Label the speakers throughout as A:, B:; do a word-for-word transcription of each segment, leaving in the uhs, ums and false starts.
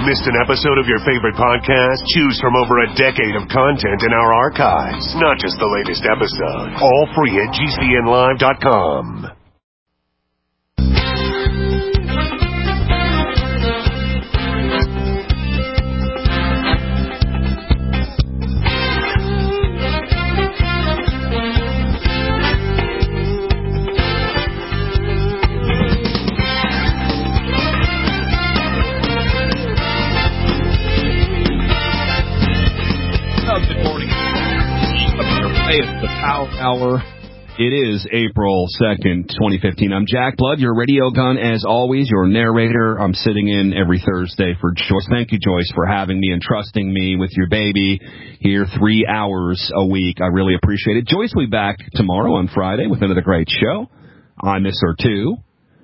A: Missed an episode of your favorite podcast? Choose from over a decade of content in our archives, not just the latest episode. All free at G C N live dot com.
B: It's the Power Hour. It is April second, twenty fifteen. I'm Jack Blood, your radio gun, as always, your narrator. I'm sitting in every Thursday for Joyce. Thank you, Joyce, for having me and trusting me with your baby here three hours a week. I really appreciate it. Joyce will be back tomorrow on Friday with another great show. I miss her, too.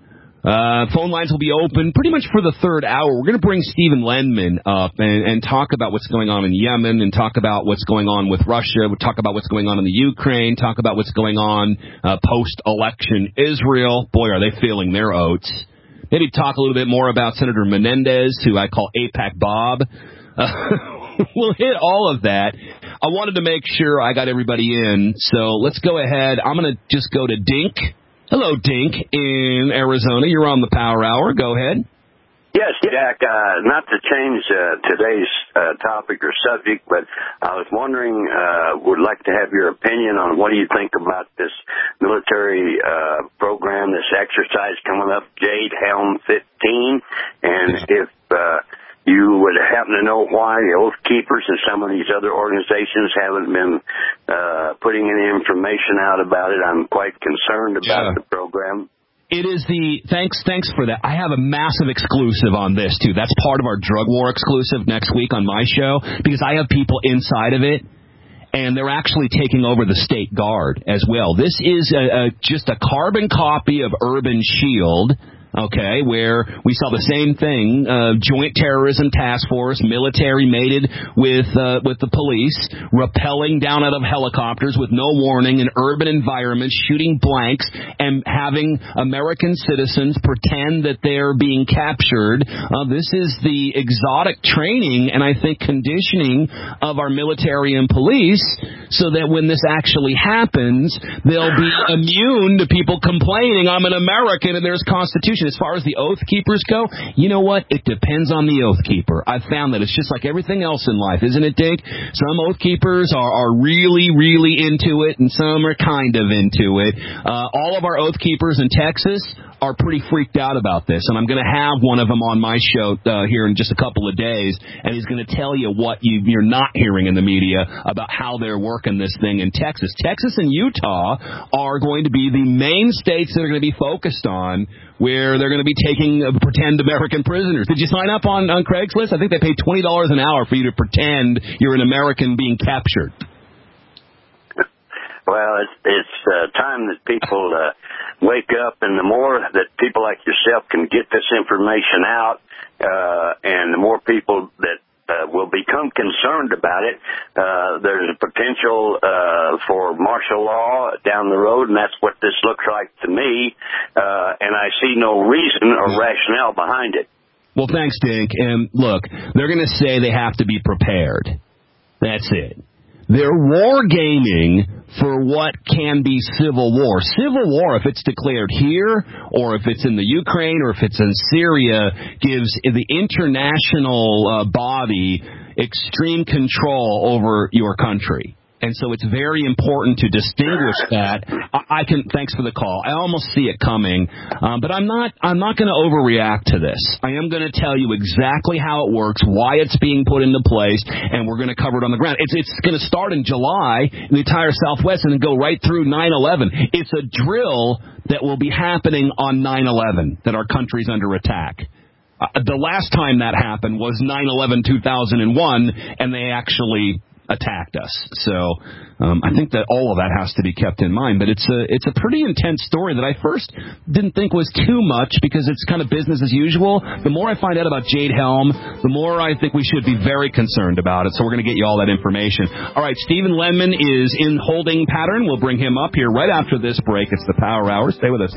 B: Uh, phone lines will be open pretty much for the third hour. We're going to bring Stephen Lenman up and, and talk about what's going on in Yemen and talk about what's going on with Russia. We'll talk about what's going on in the Ukraine, talk about what's going on uh, post-election Israel. Boy, are they feeling their oats. Maybe talk a little bit more about Senator Menendez, who I call AIPAC Bob. Uh, we'll hit all of that. I wanted to make sure I got everybody in, so let's go ahead. I'm going to just go to Dink. Hello, Dink, in Arizona. You're on the Power Hour. Go ahead.
C: Yes, Jack, uh, not to change uh, today's uh, topic or subject, but I was wondering, uh, would like to have your opinion on what do you think about this military uh, program, this exercise coming up, Jade Helm fifteen, and if uh, you would happen to know why the Oath Keepers and some of these other organizations haven't been uh, putting any information out about it. I'm quite concerned about yeah. the program.
B: It is the thanks thanks for that. I have a massive exclusive on this, too. That's part of our drug war exclusive next week on my show, because I have people inside of it, and they're actually taking over the State Guard as well. This is a, a, just a carbon copy of Urban Shield. Okay, where we saw the same thing, uh, joint terrorism task force, military mated with uh, with the police, rappelling down out of helicopters with no warning in urban environments, shooting blanks, and having American citizens pretend that they're being captured. Uh, this is the exotic training and I think conditioning of our military and police so that when this actually happens, they'll be immune to people complaining, I'm an American and there's Constitution. As far as the Oath Keepers go, you know what? It depends on the Oath Keeper. I've found that it's just like everything else in life, isn't it, Dink? Some Oath Keepers are, are really, really into it, and some are kind of into it. Uh, all of our Oath Keepers in Texas are pretty freaked out about this, and I'm going to have one of them on my show uh, here in just a couple of days, and he's going to tell you what you, you're not hearing in the media about how they're working this thing in Texas. Texas and Utah are going to be the main states that are going to be focused on where they're going to be taking uh, pretend American prisoners. Did you sign up on, on Craigslist? I think they pay twenty dollars an hour for you to pretend you're an American being captured.
C: Well, it's, it's uh, time that people uh, wake up, and the more that people like yourself can get this information out, uh, and the more people that Uh, will become concerned about it. Uh, there's a potential uh, for martial law down the road, and that's what this looks like to me, uh, and I see no reason or rationale behind it.
B: Well, thanks, Dink. And look, they're going to say they have to be prepared. That's it. They're wargaming for what can be civil war. Civil war, if it's declared here, or if it's in the Ukraine, or if it's in Syria, gives the international uh, body extreme control over your country. And so it's very important to distinguish that. I, I can. Thanks for the call. I almost see it coming, um, but I'm not. I'm not going to overreact to this. I am going to tell you exactly how it works, why it's being put into place, and we're going to cover it on the ground. It's it's going to start in July in the entire Southwest and then go right through nine eleven. It's a drill that will be happening on nine eleven. That our country's under attack. Uh, the last time that happened was nine eleven two thousand one, and they actually attacked us. So um, I think that all of that has to be kept in mind. But it's a it's a pretty intense story that I first didn't think was too much because it's kind of business as usual. The more I find out about Jade Helm, the more I think we should be very concerned about it. So we're going to get you all that information. All right, Stephen Lenman is in holding pattern. We'll bring him up here right after this break. It's the Power Hour. Stay with us.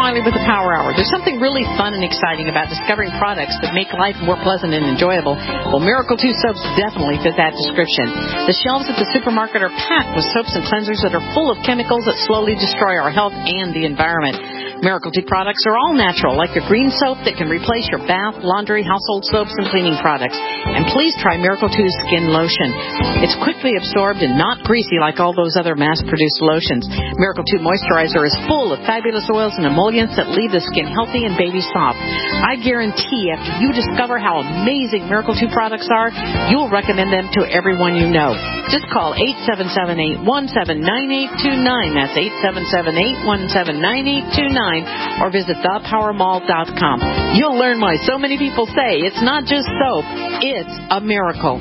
D: Wiley with the Power Hour. There's something really fun and exciting about discovering products that make life more pleasant and enjoyable. Well, Miracle two soaps definitely fit that description. The shelves at the supermarket are packed with soaps and cleansers that are full of chemicals that slowly destroy our health and the environment. Miracle two products are all natural, like the green soap that can replace your bath, laundry, household soaps, and cleaning products. And please try Miracle two Skin Lotion. It's quickly absorbed and not greasy like all those other mass-produced lotions. Miracle two Moisturizer is full of fabulous oils and emollients that leave the skin healthy and baby soft. I guarantee after you discover how amazing Miracle two products are, you'll recommend them to everyone you know. Just call eight seven seven, eight one seven, nine eight two nine. That's eight seven seven, eight one seven, nine eight two nine. Or visit the power mall dot com. You'll learn why so many people say it's not just soap, it's a miracle.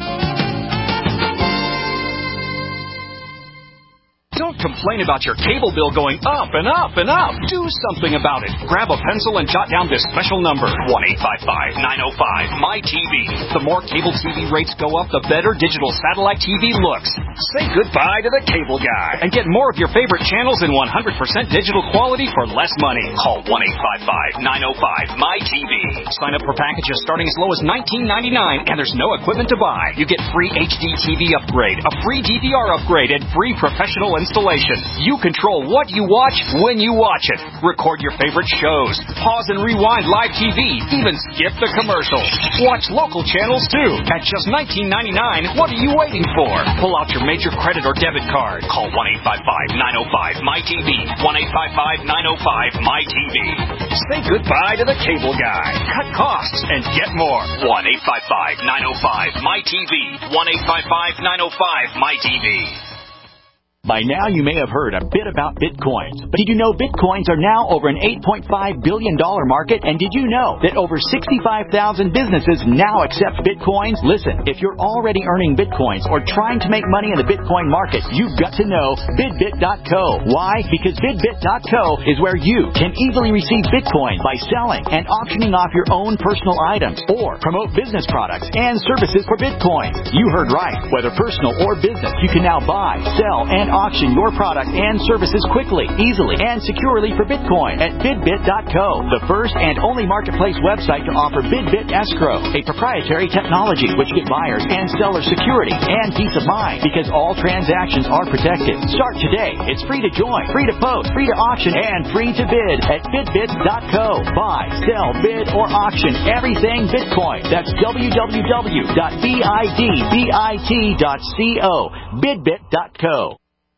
E: Don't complain about your cable bill going up and up and up. Do something about it. Grab a pencil and jot down this special number, one eight five five, nine oh five, M Y T V. The more cable T V rates go up, the better digital satellite T V looks. Say goodbye to the cable guy and get more of your favorite channels in one hundred percent digital quality for less money. Call one eight five five, nine oh five, M Y T V. Sign up for packages starting as low as nineteen ninety-nine, and there's no equipment to buy. You get free H D T V upgrade, a free D V R upgrade, and free professional installation. You control what you watch when you watch it. Record your favorite shows. Pause and rewind live T V. Even skip the commercials. Watch local channels too. At just nineteen ninety-nine, what are you waiting for? Pull out your major credit or debit card. Call one eight five five, nine oh five, M Y T V. one eight five five, nine oh five, M Y T V. Say goodbye to the cable guy. Cut costs and get more. one eight five five, nine oh five, M Y T V. one eight five five, nine oh five, M Y T V.
F: By now, you may have heard a bit about Bitcoins. But did you know Bitcoins are now over an eight point five billion dollars market? And did you know that over sixty-five thousand businesses now accept Bitcoins? Listen, if you're already earning Bitcoins or trying to make money in the Bitcoin market, you've got to know Bidbit dot co. Why? Because Bidbit dot co is where you can easily receive Bitcoin by selling and auctioning off your own personal items or promote business products and services for Bitcoin. You heard right. Whether personal or business, you can now buy, sell, and auction your product and services quickly, easily, and securely for Bitcoin at Bidbit dot co, the first and only marketplace website to offer Bidbit Escrow, a proprietary technology which gives buyers and sellers security and peace of mind because all transactions are protected. Start today. It's free to join, free to post, free to auction, and free to bid at Bidbit dot co. Buy, sell, bid, or auction everything Bitcoin. That's w w w dot bidbit dot co. Bidbit dot co.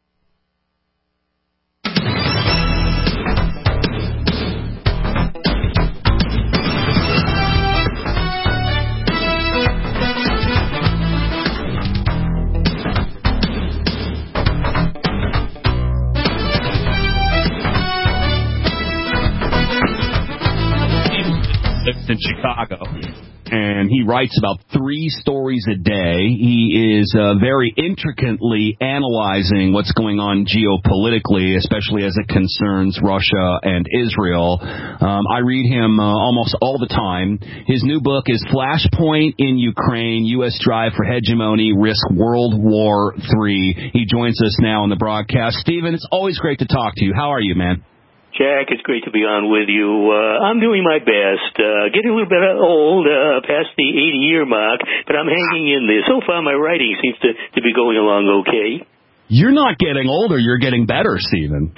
B: In Chicago, and he writes about three stories a day. He is uh, very intricately analyzing what's going on geopolitically, especially as it concerns Russia and Israel. Um, I read him uh, almost all the time. His new book is Flashpoint in Ukraine, U S Drive for Hegemony, Risk World War Three. He joins us now on the broadcast. Stephen, it's always great to talk to you. How are you, man?
G: Jack, it's great to be on with you. Uh, I'm doing my best. Uh, getting a little bit old, uh, past the eighty-year mark, but I'm hanging in there. So far, my writing seems to, to be going along okay.
B: You're not getting older. You're getting better, Stephen.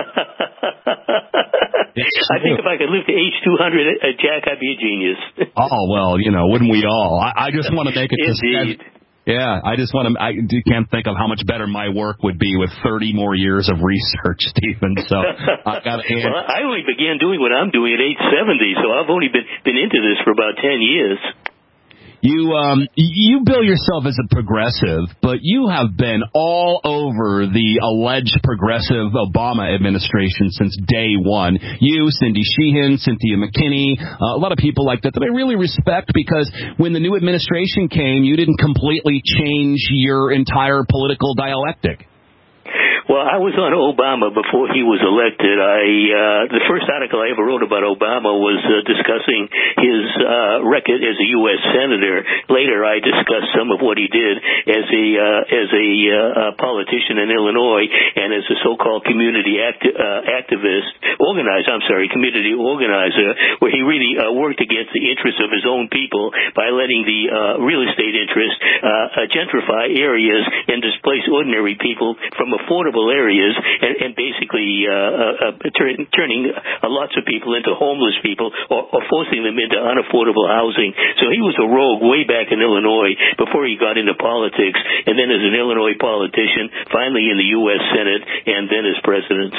G: I think if I could live to age two hundred, uh, Jack, I'd be a genius.
B: Oh, well, you know, wouldn't we all? I, I just want to make it
G: Indeed.
B: to... Yeah, I just want to. I can't think of how much better my work would be with thirty more years of research, Stephen. So I got to.
G: Well, I only began doing what I'm doing at age seventy, so I've only been been into this for about ten years.
B: You um you bill yourself as a progressive, but you have been all over the alleged progressive Obama administration since day one. You, Cindy Sheehan, Cynthia McKinney, uh, a lot of people like that that I really respect because when the new administration came, you didn't completely change your entire political dialectic.
G: Well, I was on Obama before he was elected. I uh, the first article I ever wrote about Obama was uh, discussing his uh, record as a U S senator. Later, I discussed some of what he did as a uh, as a uh, politician in Illinois and as a so-called community act- uh, activist organizer. I'm sorry, community organizer, where he really uh, worked against the interests of his own people by letting the uh, real estate interest uh, gentrify areas and displace ordinary people from affordable areas, and, and basically uh, uh, turn, turning uh, lots of people into homeless people, or, or forcing them into unaffordable housing. So he was a rogue way back in Illinois before he got into politics, and then as an Illinois politician, finally in the U S Senate, and then as president.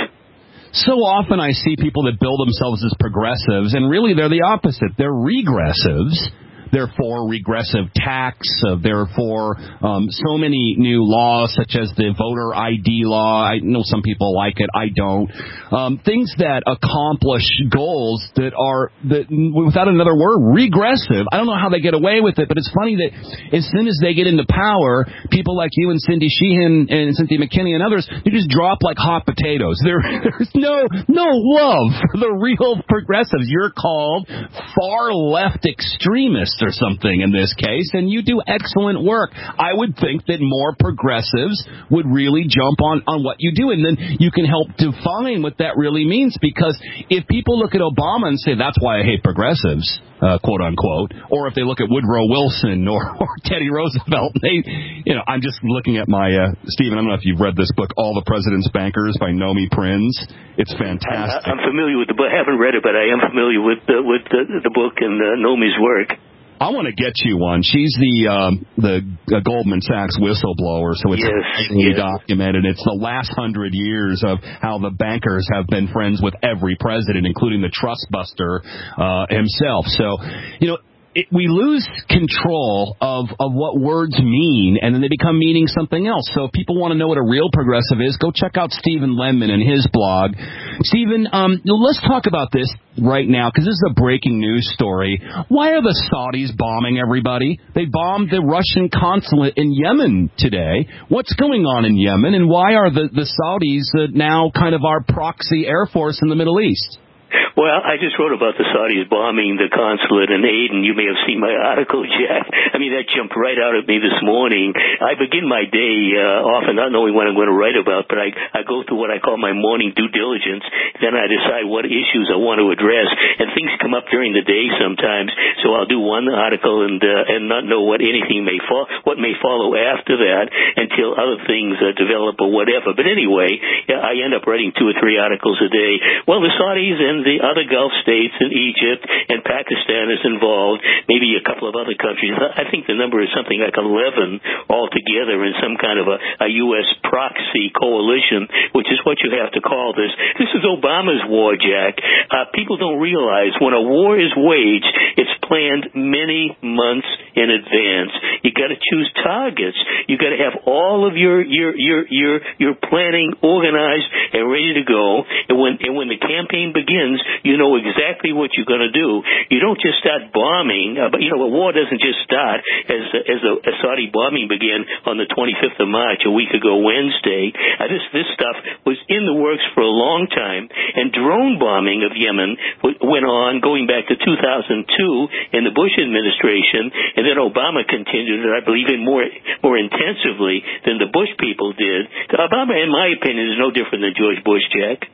B: So often I see people that bill themselves as progressives, and really they're the opposite. They're regressives. They're for regressive tax. Uh, they're for um, so many new laws, such as the voter I D law. I know some people like it. I don't. Um, things that accomplish goals that are, that, without another word, regressive. I don't know how they get away with it, but it's funny that as soon as they get into power, people like you and Cindy Sheehan and Cynthia McKinney and others, they just drop like hot potatoes. There, there's no no love for the real progressives. You're called far left extremists or something in this case, and you do excellent work. I would think that more progressives would really jump on, on what you do, and then you can help define what that really means, because if people look at Obama and say, that's why I hate progressives, uh, quote unquote, or if they look at Woodrow Wilson or, or Teddy Roosevelt, they, you know, I'm just looking at my, uh, Stephen, I don't know if you've read this book, All the President's Bankers by Nomi Prinz. It's fantastic.
G: I'm, I'm familiar with the book. I haven't read it, but I am familiar with the, with the, the book and uh, Nomi's work.
B: I want to get you one. She's the um, the uh, Goldman Sachs whistleblower, so it's
G: yes,
B: yes.
G: yes.
B: documented. It's the last hundred years of how the bankers have been friends with every president, including the trust buster uh, himself. So, you know, it, we lose control of, of what words mean, and then they become meaning something else. So if people want to know what a real progressive is, go check out Stephen Lemon and his blog. Stephen, um, let's talk about this right now, because this is a breaking news story. Why are the Saudis bombing everybody? They bombed the Russian consulate in Yemen today. What's going on in Yemen, and why are the, the Saudis uh, now kind of our proxy air force in the Middle East?
G: Well, I just wrote about the Saudis bombing the consulate in Aden. You may have seen my article, Jack. I mean, that jumped right out at me this morning. I begin my day uh, often not knowing what I'm going to write about, but I, I go through what I call my morning due diligence. Then I decide what issues I want to address, and things come up during the day sometimes. So I'll do one article and uh, and not know what anything may fall, what may follow after that, until other things uh, develop or whatever. But anyway, yeah, I end up writing two or three articles a day. Well, the Saudis and the other Gulf states and Egypt and Pakistan is involved, maybe a couple of other countries. I think the number is something like eleven altogether in some kind of a, a U S proxy coalition, which is what you have to call this. This is Obama's war, Jack. Uh, people don't realize when a war is waged, it's planned many months in advance. You got to choose targets. You got to have all of your your your your your planning organized and ready to go. And when and when the campaign begins, you know exactly what you're going to do. You don't just start bombing. Uh, but, you know, a war doesn't just start as as a, a Saudi bombing began on the twenty-fifth of March, a week ago Wednesday. Uh, this, this stuff was in the works for a long time. And drone bombing of Yemen w- went on going back to two thousand two in the Bush administration. And then Obama continued it, I believe, in more, more intensively than the Bush people did. Obama, in my opinion, is no different than George Bush, Jack.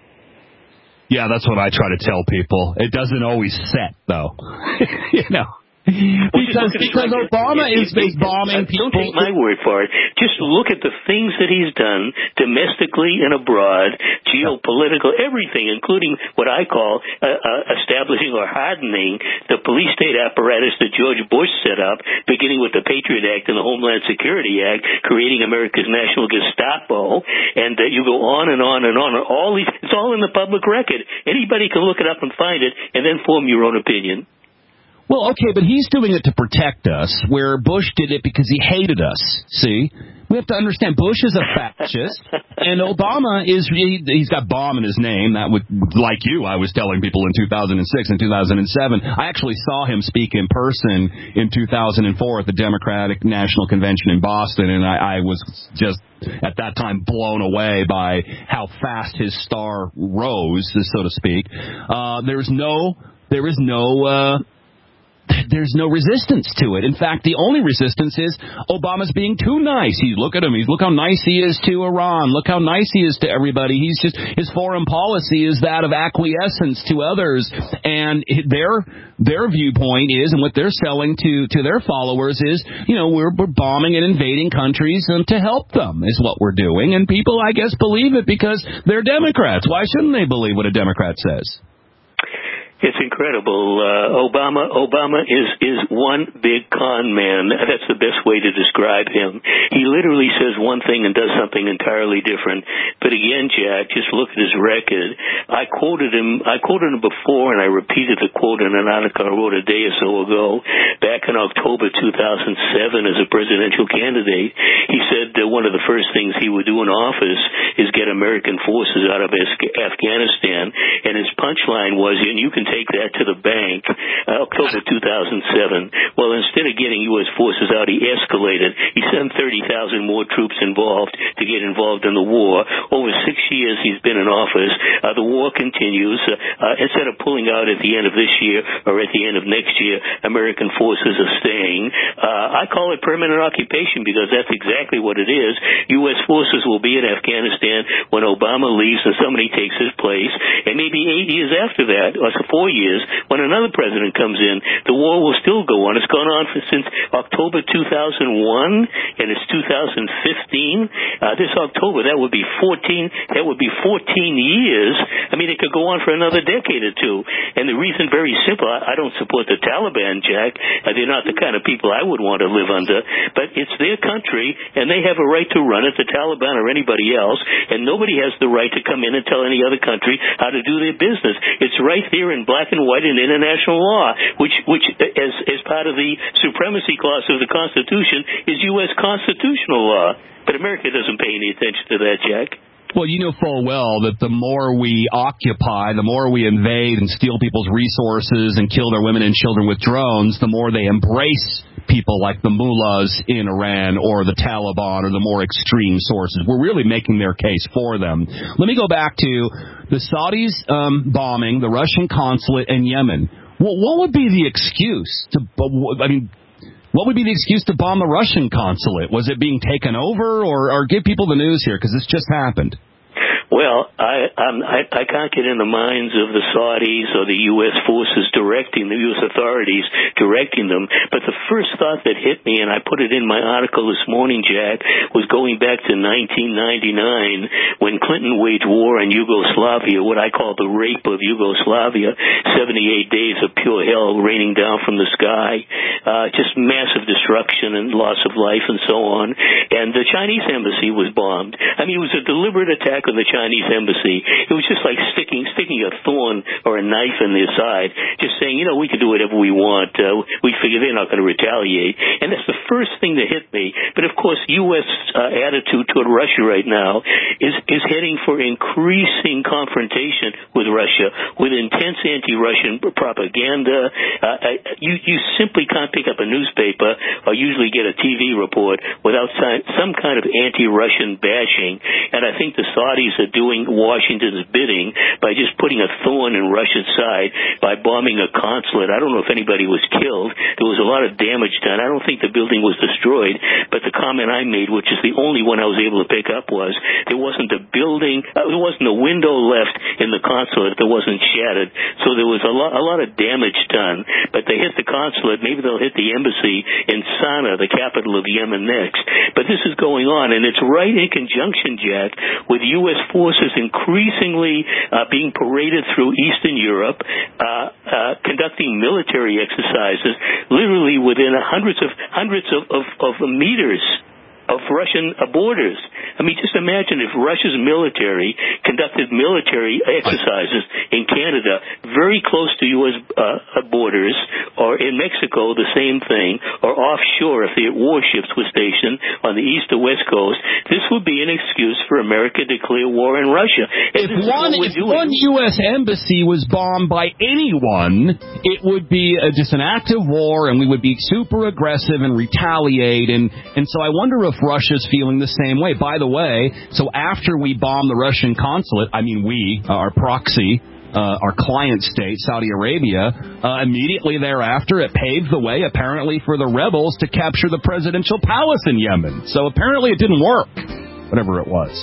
B: Yeah, that's what I try to tell people. It doesn't always set, though. you know. Because because Obama is, is bombing people.
G: Don't take my word for it. Just look at the things that he's done domestically and abroad, geopolitical, everything, including what I call uh, uh, establishing or hardening the police state apparatus that George Bush set up, beginning with the Patriot Act and the Homeland Security Act, creating America's national Gestapo, and uh, you go on and on and on. All these, it's all in the public record. Anybody can look it up and find it, and then form your own opinion.
B: Well, okay, but he's doing it to protect us, where Bush did it because he hated us, see? We have to understand Bush is a fascist, and Obama is, he, he's got bomb in his name. That would, like you, I was telling people in two thousand six and two thousand seven. I actually saw him speak in person in two thousand four at the Democratic National Convention in Boston, and I, I was just, at that time, blown away by how fast his star rose, so to speak. Uh, there's no, there is no, uh, There's no resistance to it. In fact, the only resistance is Obama's being too nice. He look at him. He's look how nice he is to Iran. Look how nice he is to everybody. He's just his foreign policy is that of acquiescence to others, and their their viewpoint is, and what they're selling to to their followers is, you know, we're, we're bombing and invading countries um, to help them is what we're doing, and people, I guess, believe it because they're Democrats. Why shouldn't they believe what a Democrat says?
G: It's incredible. Uh, Obama Obama is, is one big con man. That's the best way to describe him. He literally says one thing and does something entirely different. But again, Jack, just look at his record. I quoted him I quoted him before, and I repeated the quote in an article I wrote a day or so ago. Back in October two thousand seven, as a presidential candidate, he said that one of the first things he would do in office is get American forces out of Afghanistan. And his punchline was, and you can take that to the bank, uh, October two thousand seven. Well, instead of getting U S forces out, he escalated. He sent thirty thousand more troops involved to get involved in the war. Over six years he's been in office. Uh, the war continues. Uh, uh, instead of pulling out at the end of this year or at the end of next year, American forces are staying. Uh, I call it permanent occupation because that's exactly what it is. U S forces will be in Afghanistan when Obama leaves and somebody takes his place. And maybe eight years after that, or four years, when another president comes in, the war will still go on. It's gone on for, since October two thousand one, and it's two thousand fifteen. Uh, this October, that would be fourteen. That would be fourteen years. I mean, it could go on for another decade or two. And the reason, very simple. I, I don't support the Taliban, Jack. Uh, they're not the kind of people I would want to live under. But it's their country, and they have a right to run it, the Taliban or anybody else. And nobody has the right to come in and tell any other country how to do their business. It's right there in black and white in international law, which, which as, as part of the supremacy clause of the Constitution, is U S constitutional law. But America doesn't pay any attention to that, Jack.
B: Well, you know full well that the more we occupy, the more we invade and steal people's resources and kill their women and children with drones, the more they embrace people like the mullahs in Iran or the Taliban or the more extreme sources. We're really making their case for them. Let me go back to the Saudis um, bombing the Russian consulate in Yemen. Well, what would be the excuse to, I mean, what would be the excuse to bomb the Russian consulate? Was it being taken over? Or, or give people the news here, because this just happened.
G: Well, I, I'm, I I can't get in the minds of the Saudis or the U S forces directing, the U S authorities directing them. But the first thought that hit me, and I put it in my article this morning, Jack, was going back to nineteen ninety-nine when Clinton waged war in Yugoslavia, what I call the rape of Yugoslavia, seventy-eight days of pure hell raining down from the sky, uh, just massive destruction and loss of life and so on. And the Chinese embassy was bombed. I mean, it was a deliberate attack on the Chinese embassy. It was just like sticking sticking a thorn or a knife in their side, just saying, you know, we can do whatever we want. Uh, we figure they're not going to retaliate. And that's the first thing that hit me. But, of course, U S uh, attitude toward Russia right now is, is heading for increasing confrontation with Russia, with intense anti-Russian propaganda. Uh, you, you simply can't pick up a newspaper or usually get a T V report without some kind of anti-Russian bashing. And I think the Saudis are doing Washington's bidding by just putting a thorn in Russia's side by bombing a consulate. I don't know if anybody was killed. There was a lot of damage done. I don't think the building was destroyed, but the comment I made, which is the only one I was able to pick up, was there wasn't a building, uh, there wasn't a window left in the consulate that wasn't shattered. So there was a lot, a lot of damage done, but they hit the consulate. Maybe they'll hit the embassy in Sana'a, the capital of Yemen, next. But this is going on, and it's right in conjunction, Jack, with U S forces increasingly uh, being paraded through Eastern Europe, uh, uh, conducting military exercises, literally within hundreds of hundreds of, of, of meters of Russian borders. I mean, just imagine if Russia's military conducted military exercises in Canada very close to U S uh, borders, or in Mexico, the same thing, or offshore if their warships were stationed on the east or west coast. This would be an excuse for America to declare war in Russia. And
B: if one, if one U S embassy was bombed by anyone, it would be a, just an act of war, and we would be super aggressive and retaliate. And, and so I wonder if Russia's feeling the same way. By the way, so after we bomb the Russian consulate, I mean we, uh, our proxy, uh, our client state, Saudi Arabia, uh, immediately thereafter it paved the way, apparently, for the rebels to capture the presidential palace in Yemen. So apparently it didn't work, whatever it was.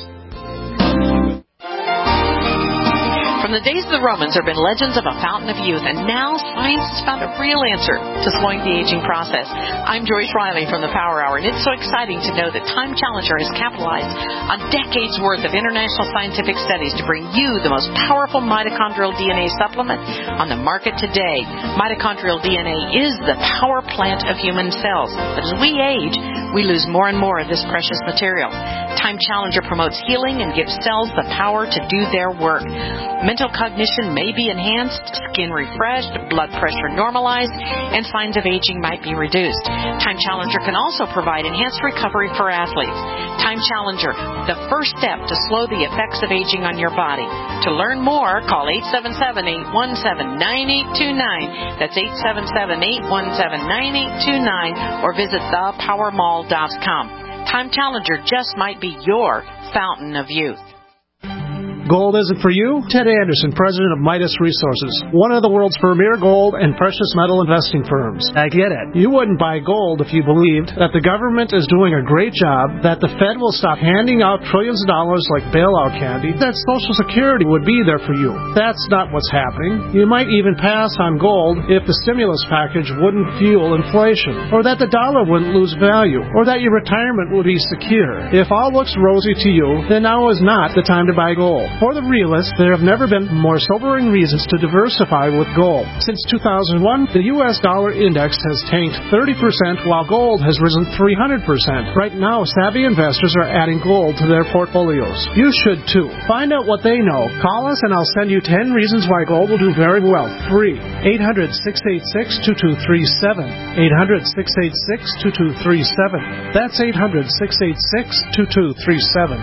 D: From the days of the Romans, there have been legends of a fountain of youth, and now science has found a real answer to slowing the aging process. I'm Joyce Riley from the Power Hour, and it's so exciting to know that Time Challenger has capitalized on decades' worth of international scientific studies to bring you the most powerful mitochondrial D N A supplement on the market today. Mitochondrial D N A is the power plant of human cells, but as we age, we lose more and more of this precious material. Time Challenger promotes healing and gives cells the power to do their work. Mental cognition may be enhanced, skin refreshed, blood pressure normalized, and signs of aging might be reduced. Time Challenger can also provide enhanced recovery for athletes. Time Challenger, the first step to slow the effects of aging on your body. To learn more, call eight seven seven, eight one seven, nine eight two nine. That's eight seven seven, eight one seven, nine eight two nine, or visit the power mall dot com. Time Challenger just might be your fountain of youth.
H: Gold isn't for you? Ted Anderson, president of Midas Resources, one of the world's premier gold and precious metal investing firms. I get it. You wouldn't buy gold if you believed that the government is doing a great job, that the Fed will stop handing out trillions of dollars like bailout candy, that Social Security would be there for you. That's not what's happening. You might even pass on gold if the stimulus package wouldn't fuel inflation, or that the dollar wouldn't lose value, or that your retirement would be secure. If all looks rosy to you, then now is not the time to buy gold. For the realists, there have never been more sobering reasons to diversify with gold. Since two thousand one, the U S dollar index has tanked thirty percent while gold has risen three hundred percent. Right now, savvy investors are adding gold to their portfolios. You should too. Find out what they know. Call us and I'll send you ten reasons why gold will do very well. Free. eight hundred, six eight six, two two three seven. eight hundred, six eight six, two two three seven. That's eight hundred, six eight six, two two three seven.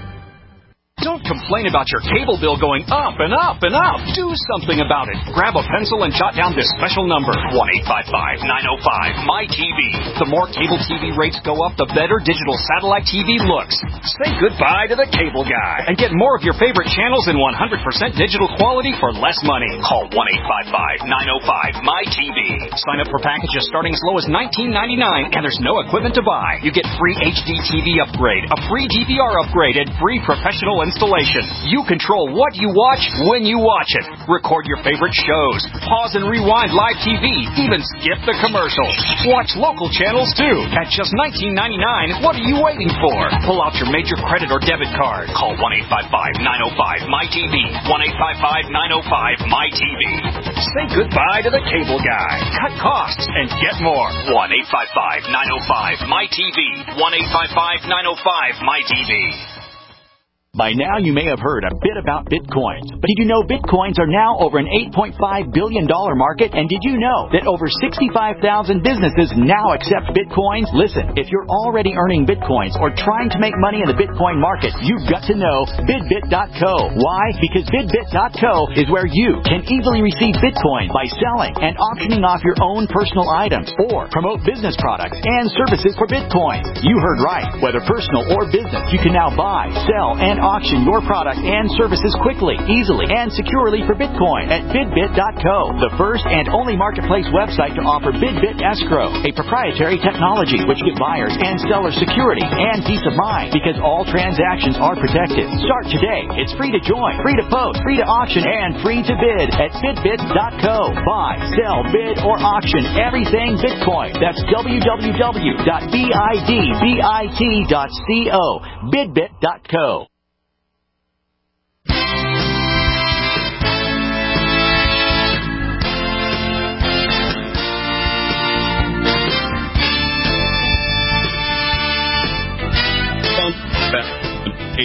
E: Don't complain about your cable bill going up and up and up. Do something about it. Grab a pencil and jot down this special number, one eight five five, nine oh five, M Y T V. The more cable T V rates go up, the better digital satellite T V looks. Say goodbye to the cable guy and get more of your favorite channels in one hundred percent digital quality for less money. Call one eight five five, nine oh five, M Y T V. Sign up for packages starting as low as nineteen ninety-nine, and there's no equipment to buy. You get free H D T V upgrade, a free D V R upgrade, and free professional installation. You control what you watch when you watch it. Record your favorite shows. Pause and rewind live T V. Even skip the commercials. Watch local channels too. At just nineteen ninety-nine, what are you waiting for? Pull out your major credit or debit card. Call one eight five five, nine oh five, M Y T V. one eight five five, nine oh five, M Y T V. Say goodbye to the cable guy. Cut costs and get more. one eight five five, nine oh five, M Y T V. one eight five five, nine oh five, M Y T V.
F: By now, you may have heard a bit about Bitcoins. But did you know Bitcoins are now over an eight point five billion dollars market? And did you know that over sixty-five thousand businesses now accept Bitcoins? Listen, if you're already earning Bitcoins or trying to make money in the Bitcoin market, you've got to know Bidbit dot co. Why? Because Bidbit dot co is where you can easily receive Bitcoin by selling and auctioning off your own personal items or promote business products and services for Bitcoin. You heard right. Whether personal or business, you can now buy, sell, and auction your product and services quickly, easily, and securely for Bitcoin at Bidbit dot co, the first and only marketplace website to offer Bidbit Escrow, a proprietary technology which gives buyers and sellers security and peace of mind because all transactions are protected. Start today. It's free to join, free to post, free to auction, and free to bid at Bidbit dot co. Buy, sell, bid, or auction everything Bitcoin. That's w w w dot bidbit dot co. Bidbit dot co.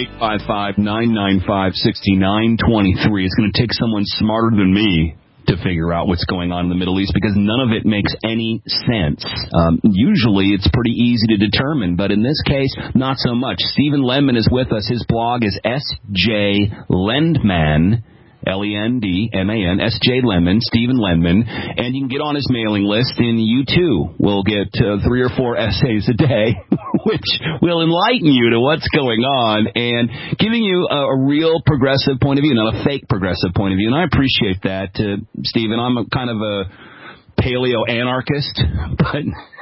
B: eight five five, nine nine five, six nine two three. It's going to take someone smarter than me to figure out what's going on in the Middle East, because none of it makes any sense. Um, usually it's pretty easy to determine, but in this case, not so much. Stephen Lendman is with us. His blog is S J Lendman, L E N D M A N, S J Lendman, Stephen Lendman, and you can get on his mailing list, and you too will get uh, three or four essays a day, which will enlighten you to what's going on and giving you a, a real progressive point of view, not a fake progressive point of view. And I appreciate that, uh, Stephen. I'm a kind of a paleo-anarchist, but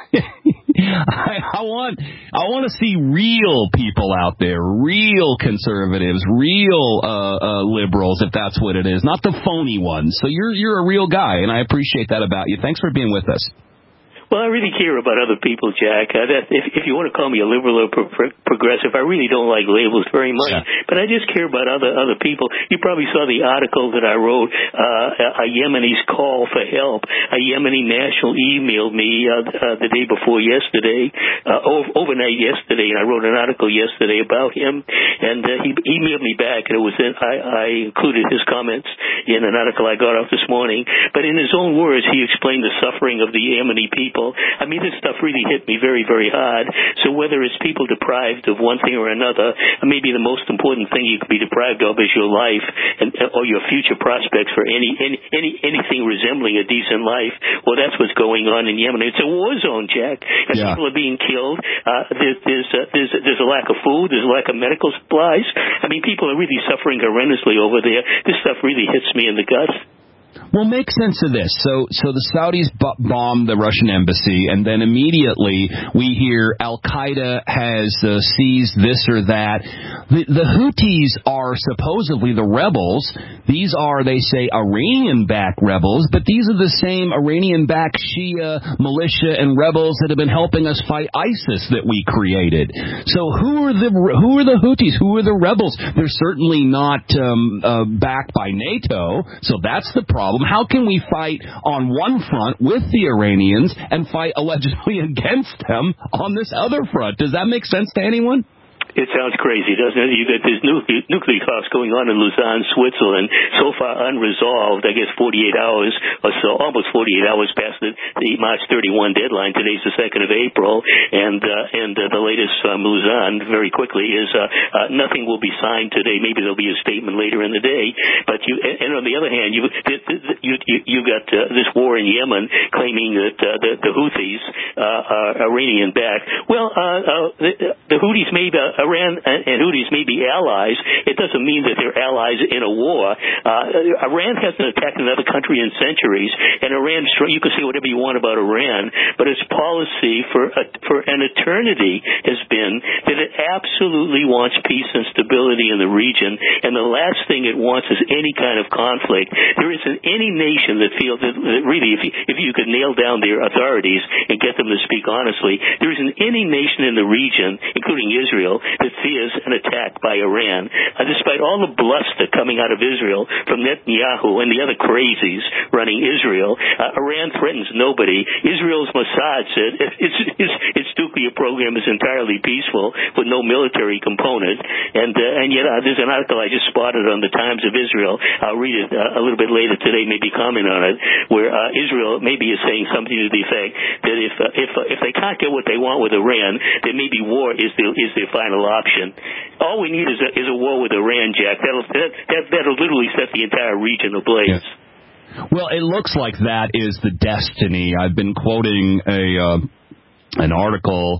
B: I, I want I want to see real people out there, real conservatives, real uh, uh, liberals, if that's what it is, not the phony ones. So you're you're a real guy, and I appreciate that about you. Thanks for being with us.
G: Well, I really care about other people, Jack. Uh, that, if, if you want to call me a liberal or pro- pro- progressive, I really don't like labels very much. Yeah. But I just care about other other people. You probably saw the article that I wrote, uh, a Yemeni's call for help. A Yemeni national emailed me uh, uh, the day before yesterday, uh, over, overnight yesterday, and I wrote an article yesterday about him. And uh, he emailed me back, and it was in, I, I included his comments in an article I got off this morning. But in his own words, he explained the suffering of the Yemeni people. I mean, this stuff really hit me very, very hard. So whether it's people deprived of one thing or another, maybe the most important thing you could be deprived of is your life and or your future prospects for any any, any anything resembling a decent life. Well, that's what's going on in Yemen. It's a war zone, Jack. And yeah. People are being killed. Uh, there, there's, uh, there's, there's a lack of food. There's a lack of medical supplies. I mean, people are really suffering horrendously over there. This stuff really hits me in the guts.
B: Well, make sense of this. So, so the Saudis b- bombed the Russian embassy, and then immediately we hear Al Qaeda has uh, seized this or that. The, the Houthis are supposedly the rebels. These are, they say, Iranian-backed rebels, but these are the same Iranian-backed Shia militia and rebels that have been helping us fight ISIS that we created. So, who are the who are the Houthis? Who are the rebels? They're certainly not um, uh, backed by NATO, so that's the problem. How can we fight on one front with the Iranians and fight allegedly against them on this other front? Does that make sense to anyone?
G: It sounds crazy, doesn't it? You got this nuclear, nuclear talks going on in Lausanne, Switzerland, so far unresolved, I guess forty-eight hours or so, almost forty-eight hours past the, the March thirty-first deadline. Today's the second of April, and uh, and uh, the latest from Lausanne, very quickly, is uh, uh, nothing will be signed today. Maybe there'll be a statement later in the day. But you, and on the other hand, you you you, you got uh, this war in Yemen claiming that uh, the, the Houthis uh, are Iranian-backed. Well, uh, uh, the, the Houthis may be uh, Iran and Houthis may be allies. It doesn't mean that they're allies in a war. Uh, Iran hasn't attacked another country in centuries, and Iran, you can say whatever you want about Iran, but its policy for a, for an eternity has been that it absolutely wants peace and stability in the region, and the last thing it wants is any kind of conflict. There isn't any nation that feels that, that really, if you, if you could nail down their authorities and get them to speak honestly, there isn't any nation in the region, including Israel, that fears an attack by Iran. Uh, despite all the bluster coming out of Israel from Netanyahu and the other crazies running Israel, uh, Iran threatens nobody. Israel's Mossad said its, its, its nuclear program is entirely peaceful with no military component. And, uh, and yet uh, there's an article I just spotted on the Times of Israel. I'll read it uh, a little bit later today, maybe comment on it, where uh, Israel maybe is saying something to the effect that if uh, if uh, if they can't get what they want with Iran, then maybe war is the, is their final option. All we need is a, is a war with Iran, Jack. That'll, that, that, that'll literally set the entire region ablaze.
B: Yes. Well, it looks like that is the destiny. I've been quoting a uh, an article,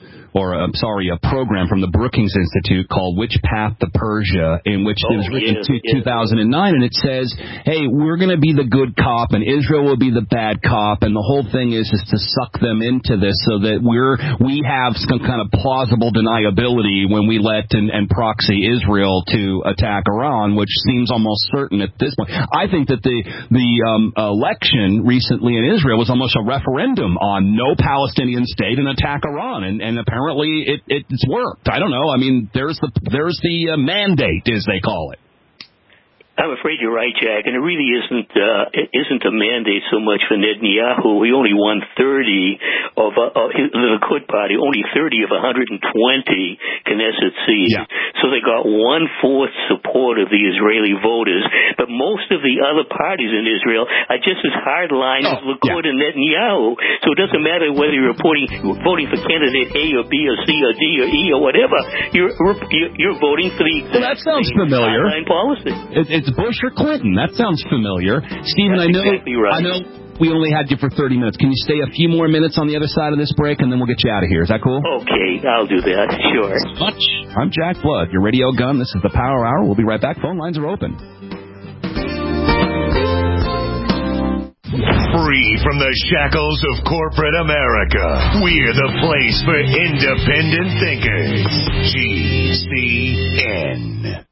B: or I'm sorry, a program from the Brookings Institute called Which Path to Persia, in which
G: oh,
B: it was written
G: yes,
B: in
G: yes.
B: two thousand nine, and it says, hey, we're going to be the good cop, and Israel will be the bad cop, and the whole thing is, is to suck them into this so that we're we have some kind of plausible deniability when we let and, and proxy Israel to attack Iran, which seems almost certain at this point. I think that the, the um, election recently in Israel was almost a referendum on no Palestinian state and attack Iran, and, and apparently Apparently, it, it's worked. I don't know. I mean, there's the there's the uh, mandate, as they call it.
G: I'm afraid you're right, Jack, and it really isn't uh, it isn't a mandate so much for Netanyahu. He only won thirty of uh, uh, the Likud party, only thirty of one hundred twenty Knesset seats.
B: Yeah.
G: So they got one fourth support of the Israeli voters, but most of the other parties in Israel are just as hardline
B: oh,
G: as Likud
B: yeah.
G: and Netanyahu. So it doesn't matter whether you're voting voting for candidate A or B or C or D or E or whatever. You're you're, you're voting for the exact
B: well, that sounds
G: same
B: familiar.
G: hardline policy.
B: It, it's Bush or Clinton. That sounds familiar. Stephen,
G: That's
B: I know.
G: exactly right.
B: I know. We only had you for thirty minutes. Can you stay a few more minutes on the other side of this break, and then we'll get you out of here? Is that cool?
G: Okay, I'll do that. Sure.
B: Much. I'm Jack Blood, your radio gun. This is the Power Hour. We'll be right back. Phone lines are open.
A: Free from the shackles of corporate America, we're the place for independent thinkers. G C N.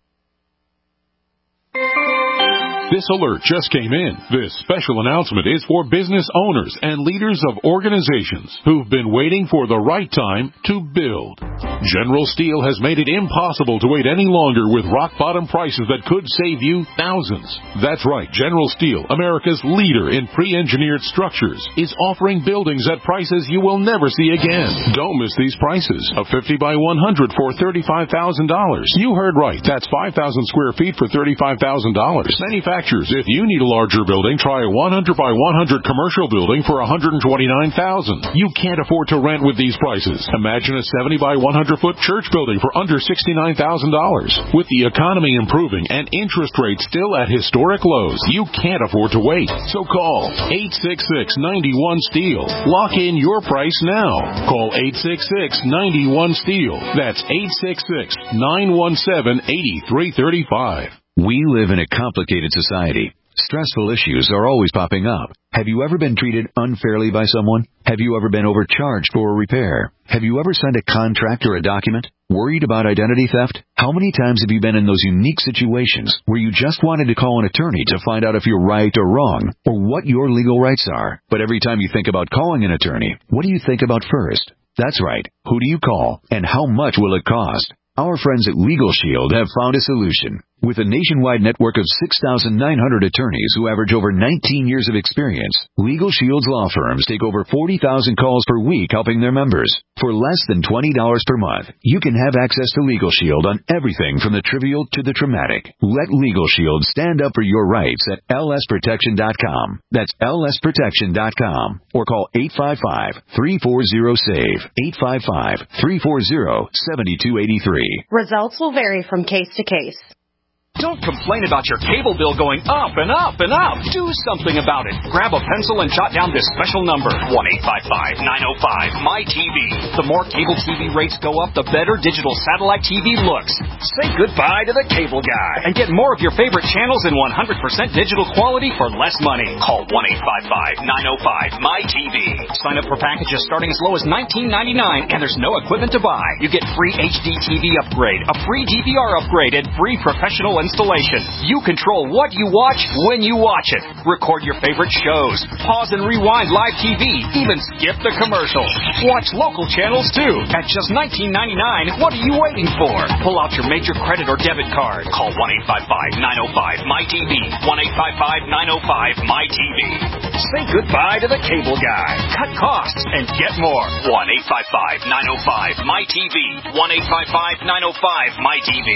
I: This alert just came in. This special announcement is for business owners and leaders of organizations who've been waiting for the right time to build. General Steel has made it impossible to wait any longer with rock-bottom prices that could save you thousands. That's right. General Steel, America's leader in pre-engineered structures, is offering buildings at prices you will never see again. Don't miss these prices. A fifty by one hundred for thirty-five thousand dollars. You heard right. That's five thousand square feet for thirty-five thousand dollars. Manufactured If you need a larger building, try a one hundred by one hundred commercial building for one hundred twenty-nine thousand dollars. You can't afford to rent with these prices. Imagine a seventy by one hundred foot church building for under sixty-nine thousand dollars. With the economy improving and interest rates still at historic lows, you can't afford to wait. So call eight six six, nine one, STEEL. Lock in your price now. Call eight six six, nine one, STEEL. That's eight six six, nine one seven, eight three three five.
J: We live in a complicated society. Stressful issues are always popping up. Have you ever been treated unfairly by someone? Have you ever been overcharged for a repair? Have you ever signed a contract or a document? Worried about identity theft? How many times have you been in those unique situations where you just wanted to call an attorney to find out if you're right or wrong, or what your legal rights are? But every time you think about calling an attorney, what do you think about first? That's right. Who do you call, and how much will it cost? Our friends at Legal Shield have found a solution. With a nationwide network of six thousand nine hundred attorneys who average over nineteen years of experience, Legal Shield's law firms take over forty thousand calls per week helping their members. For less than twenty dollars per month, you can have access to Legal Shield on everything from the trivial to the traumatic. Let Legal Shield stand up for your rights at L S protection dot com. That's L S protection dot com. Or call eight five five, three four zero, SAVE. eight five five, three four zero, seven two eight three.
K: Results will vary from case to case.
E: Don't complain about your cable bill going up and up and up. Do something about it. Grab a pencil and jot down this special number, one eight five five, nine oh five, M Y T V. The more cable T V rates go up, the better digital satellite T V looks. Say goodbye to the cable guy and get more of your favorite channels in one hundred percent digital quality for less money. Call one eight five five, nine oh five, M Y T V. Sign up for packages starting as low as nineteen ninety-nine, and there's no equipment to buy. You get free H D T V upgrade, a free D V R upgrade, and free professional installation. You control what you watch when you watch it. Record your favorite shows. Pause and rewind live T V. Even skip the commercials. Watch local channels too. At just nineteen ninety-nine, what are you waiting for? Pull out your major credit or debit card. Call one eight five five, nine oh five, M Y T V. one eight five five, nine oh five, M Y T V. Say goodbye to the cable guy. Cut costs and get more. one eight five five, nine oh five, M Y T V. one eight five five, nine oh five, M Y T V.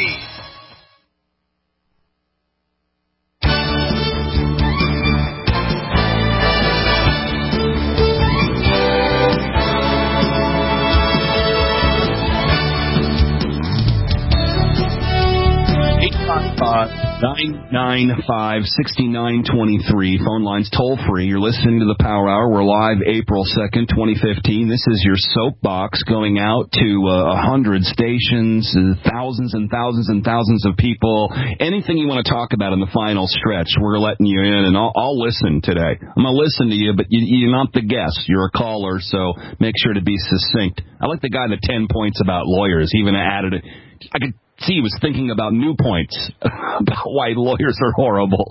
B: nine nine five, six nine two three. Phone lines toll free. You're listening to the Power Hour. We're live April second, twenty fifteen. This is your soapbox going out to a uh, hundred stations, uh, thousands and thousands and thousands of people. Anything you want to talk about in the final stretch, we're letting you in, and I'll, I'll listen today. I'm going to listen to you, but you, you're not the guest. You're a caller, so make sure to be succinct. I like the guy that ten points about lawyers. He even added it. I could see he was thinking about new points about why lawyers are horrible.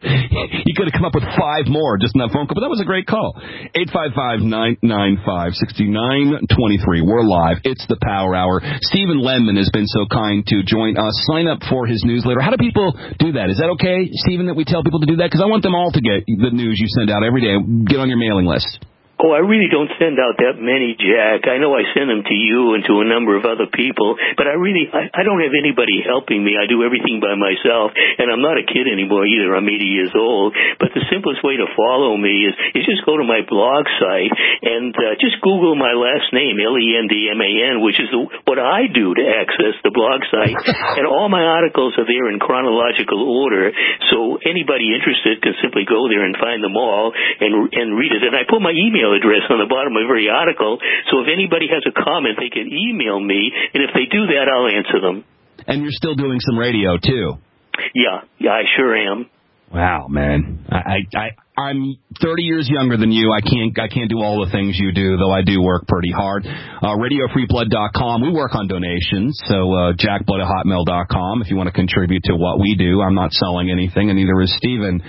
B: You could have come up with five more just in that phone call, but that was a great call. eight five five, nine nine five, six nine two three. We're live. It's the Power Hour. Stephen Lemon has been so kind to join us. Sign up for his newsletter. How do people do that? Is that okay, Stephen, that we tell people to do that? Because I want them all to get the news you send out every day. Get on your mailing list.
G: Oh, I really don't send out that many, Jack. I know I send them to you and to a number of other people, but I really, I, I don't have anybody helping me. I do everything by myself, and I'm not a kid anymore either. I'm eighty years old. But the simplest way to follow me is, is just go to my blog site and uh, just Google my last name, L E N D M A N, which is the, what I do to access the blog site. And all my articles are there in chronological order, so anybody interested can simply go there and find them all and, and read it. And I put my email address on the bottom of every article, so if anybody has a comment, they can email me, and if they do that, I'll answer them.
B: And you're still doing some radio, too.
G: Yeah, yeah, I sure am.
B: Wow, man. I, I, I'm thirty years younger than you. I can't I can't do all the things you do, though I do work pretty hard. Uh, radio free blood dot com. We work on donations, so uh, jack blood at hotmail dot com if you want to contribute to what we do. I'm not selling anything, and neither is Stephen.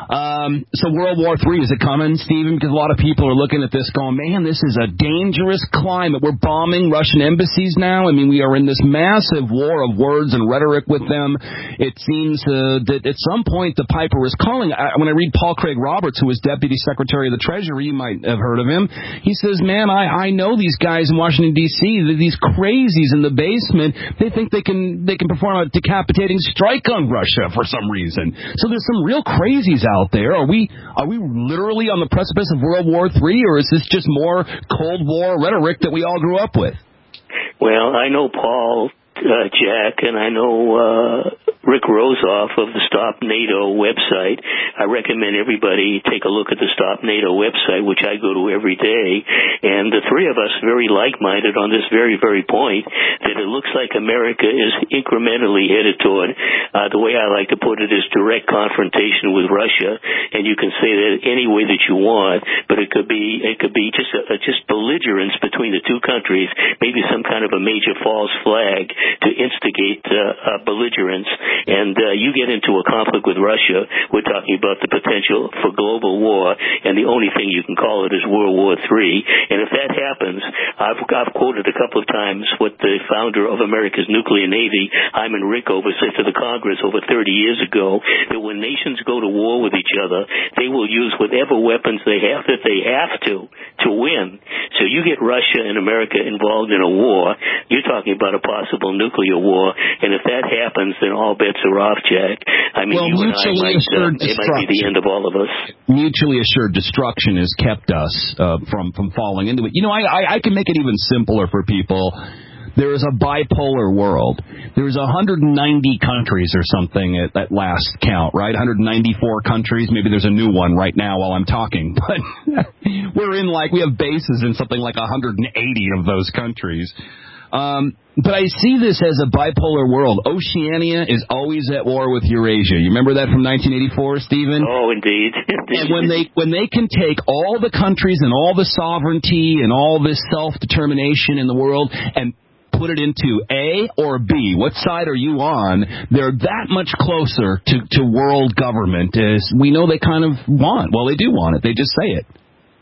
B: Um, so World War Three, is it coming, Stephen? Because a lot of people are looking at this going, man, this is a dangerous climate. We're bombing Russian embassies now. I mean, we are in this massive war of words and rhetoric with them. It seems uh, that at some point the piper is calling. I, when I read Paul Craig Roberts, who was Deputy Secretary of the Treasury, you might have heard of him, he says, man, I, I know these guys in Washington, D C, these crazies in the basement, they think they can they can perform a decapitating strike on Russia for some reason. So there's some real crazies out there. Are we are we literally on the precipice of World War Three, or is this just more Cold War rhetoric that we all grew up with?
G: Well, I know Paul, uh, Jack, and I know uh, Rick Rosoff of the Stop NATO website. I recommend everybody take a look at the Stop NATO website, which I go to every day. And the three of us are very like-minded on this very, very point, that it looks like America is incrementally headed toward, uh, the way I like to put it is direct confrontation with Russia. And you can say that any way that you want, but it could be, it could be just a, just belligerence between the two countries, maybe some kind of a major false flag to instigate uh, uh, belligerence. And uh, you get into a conflict with Russia, we're talking about the potential for global war, and the only thing you can call it is World War Three. And if that happens, I've, I've quoted a couple of times what the founder of America's nuclear navy, Hyman Rickover, said to the Congress over thirty years ago, that when nations go to war with each other, they will use whatever weapons they have that they have to to win. So you get Russia and America involved in a war, you're talking about a possible nuclear war, and if that happens, then all bets are off, Jack. I mean,
B: well,
G: you and I might, uh, it might be the end of all of us.
B: Mutually assured destruction has kept us uh, from, from falling into it. You know, I, I, I can make it even simpler for people. There is a bipolar world. There's one hundred ninety countries or something at that last count, right? one hundred ninety-four countries. Maybe there's a new one right now while I'm talking. But we're in like, we have bases in something like one hundred eighty of those countries. Um, but I see this as a bipolar world. Oceania is always at war with Eurasia. You remember that from nineteen eighty-four, Stephen?
G: Oh, indeed.
B: And when they when they can take all the countries and all the sovereignty and all this self-determination in the world and put it into A or B, what side are you on? They're that much closer to, to world government as we know they kind of want. Well, they do want it. They just say it.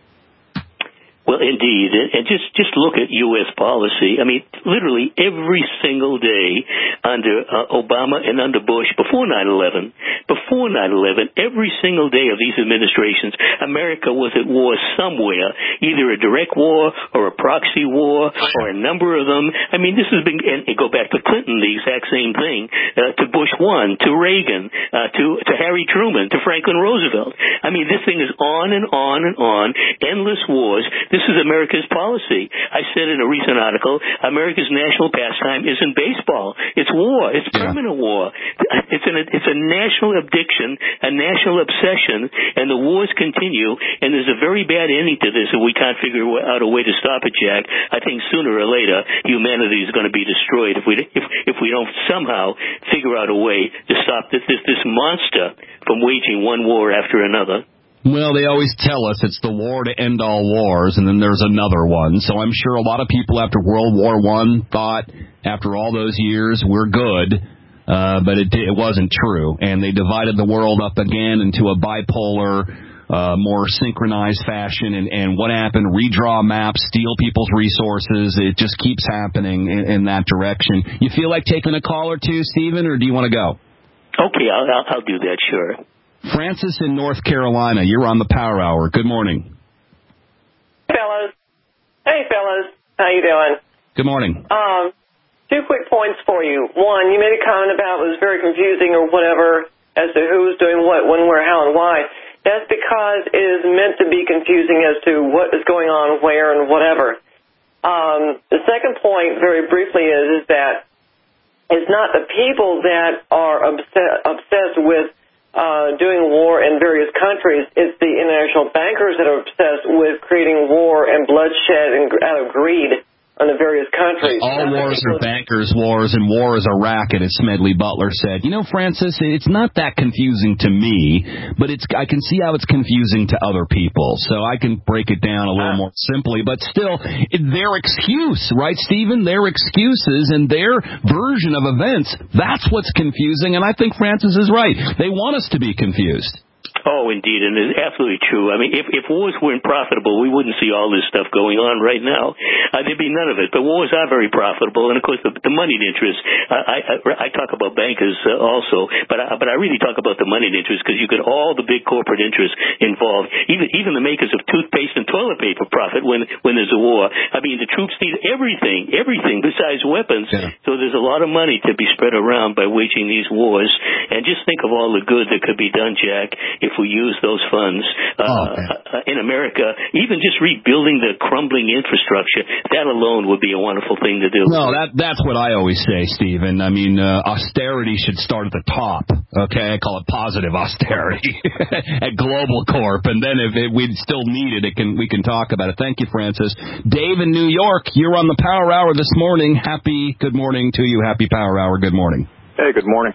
G: Well, indeed, and just just look at U S policy. I mean, literally every single day under uh, Obama and under Bush, before nine eleven, before nine eleven, every single day of these administrations, America was at war somewhere, either a direct war or a proxy war or a number of them. I mean, this has been, and go back to Clinton, the exact same thing, uh, to Bush one, to Reagan, uh, to to Harry Truman, to Franklin Roosevelt. I mean, this thing is on and on and on, endless wars. This This is America's policy. I said in a recent article, America's national pastime isn't baseball. It's war. It's permanent yeah. war. It's, an, it's a national addiction, a national obsession, and the wars continue, and there's a very bad ending to this, and we can't figure out a way to stop it, Jack. I think sooner or later, humanity is going to be destroyed if we if, if we don't somehow figure out a way to stop this, this, this monster from waging one war after another.
B: Well, they always tell us it's the war to end all wars, and then there's another one. So I'm sure a lot of people after World War One thought, after all those years, we're good. uh, but it, it wasn't true. And they divided the world up again into a bipolar, uh, more synchronized fashion. And, and what happened? Redraw maps, steal people's resources. It just keeps happening in, in that direction. You feel like taking a call or two, Stephen, or do you want to go?
G: Okay, I'll, I'll, I'll do that, sure.
B: Francis in North Carolina, you're on the Power Hour. Good morning.
L: Fellas. Hey, fellas. How you doing?
B: Good morning.
L: Um, two quick points for you. One, you made a comment about it was very confusing or whatever as to who's doing what, when, where, how, and why. That's because it is meant to be confusing as to what is going on, where, and whatever. Um, the second point, very briefly, is, is that it's not the people that are obsessed, obsessed with uh, doing war in various countries. It's the international bankers that are obsessed with creating war and bloodshed and out of greed in the various countries.
B: All wars are bankers' wars, and war is a racket, as Smedley Butler said. You know, Francis, it's not that confusing to me, but it's I can see how it's confusing to other people. So I can break it down a little more simply. But still, their excuse, right, Stephen? Their excuses and their version of events, that's what's confusing. And I think Francis is right. They want us to be confused.
G: Oh, indeed, and it's absolutely true. I mean, if, if wars weren't profitable, we wouldn't see all this stuff going on right now. Uh, there'd be none of it. But wars are very profitable, and of course, the, the moneyed interest. Uh, I, I I talk about bankers uh, also, but I, but I really talk about the moneyed interest because you get all the big corporate interests involved. Even even the makers of toothpaste and toilet paper profit when when there's a war. I mean, the troops need everything, everything besides weapons. Yeah. So there's a lot of money to be spread around by waging these wars. And just think of all the good that could be done, Jack, if we use those funds uh, oh, uh, in America. Even just rebuilding the crumbling infrastructure, that alone would be a wonderful thing to do.
B: No, that that's what I always say, Stephen. I mean, uh, austerity should start at the top. Okay, I call it positive austerity at Global Corp, and then if it, we still need it, it can we can talk about it. Thank you, Francis. Dave in New York, you're on the Power Hour this morning. Happy good morning to you. Happy Power Hour. Good morning.
M: Hey, good morning.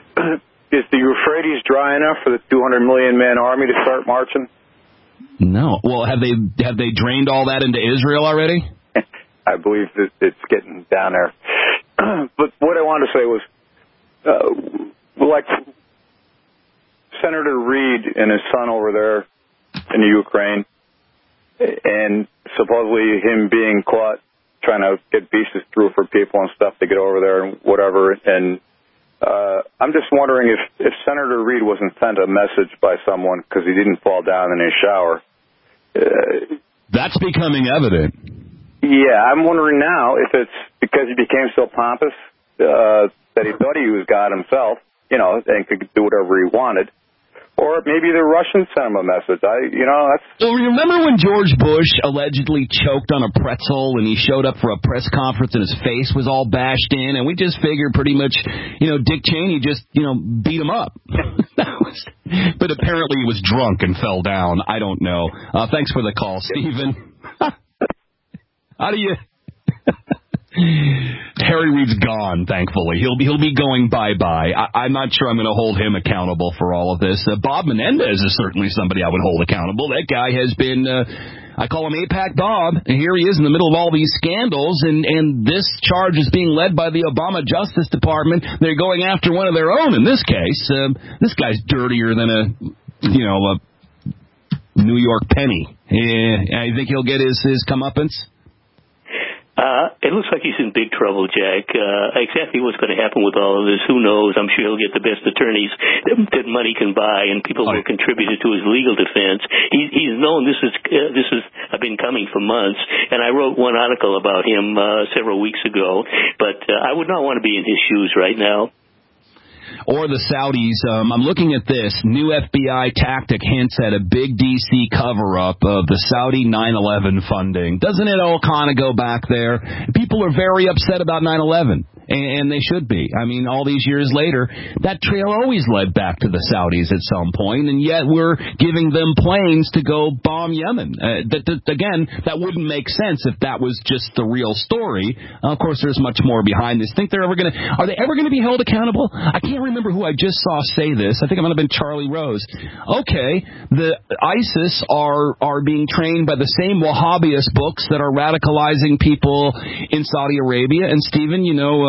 M: Is the Euphrates dry enough for the two hundred million man army to start marching?
B: No. Well, have they have they drained all that into Israel already?
M: I believe that it's getting down there. But what I wanted to say was, uh, like Senator Reid and his son over there in the Ukraine, and supposedly him being caught trying to get visas through for people and stuff to get over there and whatever, and Uh, I'm just wondering if, if Senator Reid wasn't sent a message by someone because he didn't fall down in his shower. Uh,
B: That's becoming evident.
M: Yeah, I'm wondering now if it's because he became so pompous uh, that he thought he was God himself, you know, and could do whatever he wanted. Or maybe the Russians sent him a message. I, you know, that's.
B: Well, remember when George Bush allegedly choked on a pretzel and he showed up for a press conference and his face was all bashed in, and we just figured pretty much, you know, Dick Cheney just, you know, beat him up. That was, but apparently he was drunk and fell down. I don't know. Uh, thanks for the call, Stephen. How do you? Harry Reid's gone, thankfully. He'll be he'll be going bye-bye. I, I'm not sure I'm going to hold him accountable for all of this. Uh, Bob Menendez is certainly somebody I would hold accountable. That guy has been, uh, I call him AIPAC Bob, and here he is in the middle of all these scandals, and, and this charge is being led by the Obama Justice Department. They're going after one of their own in this case. Um, this guy's dirtier than a, you know, a New York penny. Yeah, I think he'll get his, his comeuppance.
G: Uh, it looks like he's in big trouble, Jack. Uh, exactly what's going to happen with all of this, who knows? I'm sure he'll get the best attorneys that, that money can buy, and people will contribute to his legal defense. He, he's known this is uh, this has been coming for months, and I wrote one article about him uh, several weeks ago, but uh, I would not want to be in his shoes right now.
B: Or the Saudis. Um, I'm looking at this. New F B I tactic hints at a big D C cover-up of the Saudi nine eleven funding. Doesn't it all kind of go back there? People are very upset about nine eleven, and they should be. I mean, all these years later, that trail always led back to the Saudis at some point, and yet we're giving them planes to go bomb Yemen. Uh, that, that, again, that wouldn't make sense if that was just the real story. Uh, of course, there's much more behind this. Think they're ever going to? Are they ever going to be held accountable? I can't remember who I just saw say this. I think it might have been Charlie Rose. Okay, the ISIS are are being trained by the same Wahhabist books that are radicalizing people in Saudi Arabia. And Stephen, you know, uh,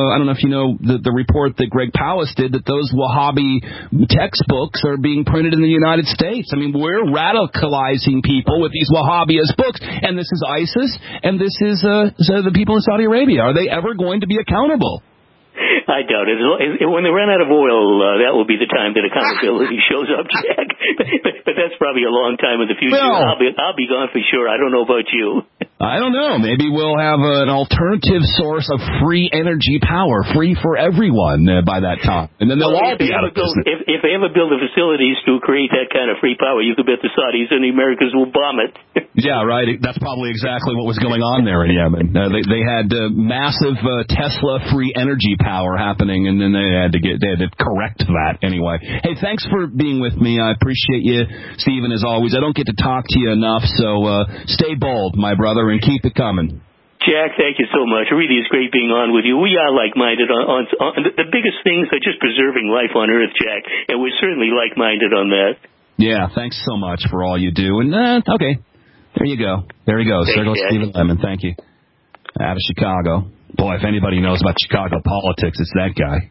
B: uh, I don't know if you know the, the report that Greg Palast did, that those Wahhabi textbooks are being printed in the United States. I mean, we're radicalizing people with these Wahhabist books, and this is ISIS, and this is uh, so the people in Saudi Arabia. Are they ever going to be accountable?
G: I doubt it. When they run out of oil, uh, that will be the time that accountability shows up, Jack. but, but that's probably a long time in the future.
B: Well,
G: I'll be I'll be gone for sure. I don't know about you.
B: I don't know. Maybe we'll have an alternative source of free energy power, free for everyone uh, by that time. And then they'll
G: well,
B: all be out of
G: build,
B: business.
G: If, if they ever build the facilities to create that kind of free power, you could bet the Saudis and the Americans will bomb it.
B: Yeah, right. That's probably exactly what was going on there in Yemen. Uh, they, they had uh, massive uh, Tesla free energy power happening, and then they had to get they had to correct that anyway. Hey, thanks for being with me. I appreciate you, Stephen, as always. I don't get to talk to you enough, so uh, stay bold, my brother, and keep it coming.
G: Jack, thank you so much. It really is great being on with you. We are like-minded on, on, on the biggest things are just preserving life on Earth, Jack, and we're certainly like-minded on that.
B: Yeah, thanks so much for all you do. And uh, okay, there you go. There you go. There goes Stephen Lemon. Thank you. Out of Chicago. Boy, if anybody knows about Chicago politics, it's that guy.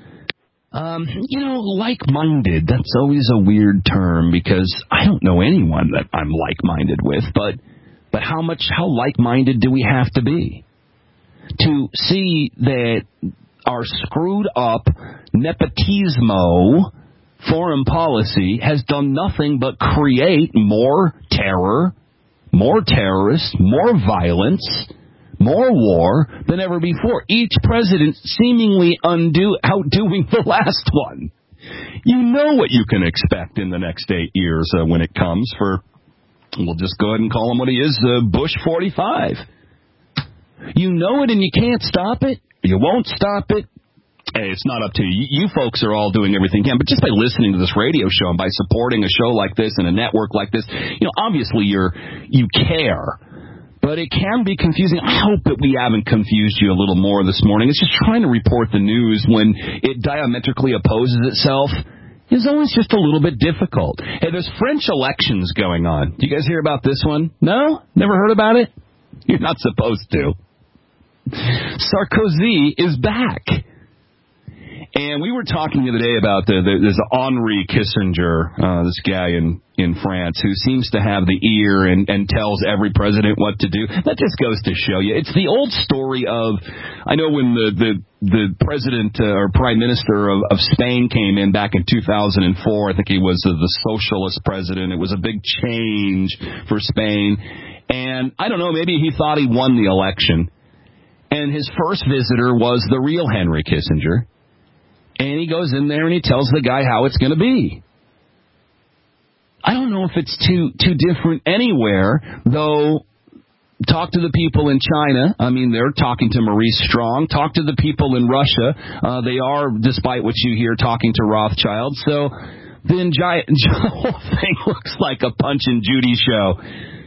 B: Um, you know, like-minded, that's always a weird term because I don't know anyone that I'm like-minded with, but but how much, how like-minded do we have to be to see that our screwed up nepotismo foreign policy has done nothing but create more terror, more terrorists, more violence, more war than ever before. Each president seemingly undo, outdoing the last one. You know what you can expect in the next eight years uh, when it comes for, we'll just go ahead and call him what he is, uh, Bush forty-five. You know it and you can't stop it. You won't stop it. Hey, it's not up to you. You folks are all doing everything you can, but just by listening to this radio show and by supporting a show like this and a network like this, you know, obviously you're, you care. But it can be confusing. I hope that we haven't confused you a little more this morning. It's just trying to report the news when it diametrically opposes itself is always just a little bit difficult. Hey, there's French elections going on. Do you guys hear about this one? No? Never heard about it? You're not supposed to. Sarkozy is back. And we were talking the other day about the, the, there's Henri Kissinger, uh, this guy in, in France, who seems to have the ear and, and tells every president what to do. That just goes to show you. It's the old story of, I know when the, the, the president uh, or prime minister of, of Spain came in back in two thousand four, I think he was uh, the socialist president. It was a big change for Spain. And I don't know, maybe he thought he won the election. And his first visitor was the real Henry Kissinger. And he goes in there and he tells the guy how it's going to be. I don't know if it's too too different anywhere, though. Talk to the people in China. I mean, they're talking to Maurice Strong. Talk to the people in Russia. Uh, they are, despite what you hear, talking to Rothschild. So then giant, the whole thing looks like a Punch and Judy show.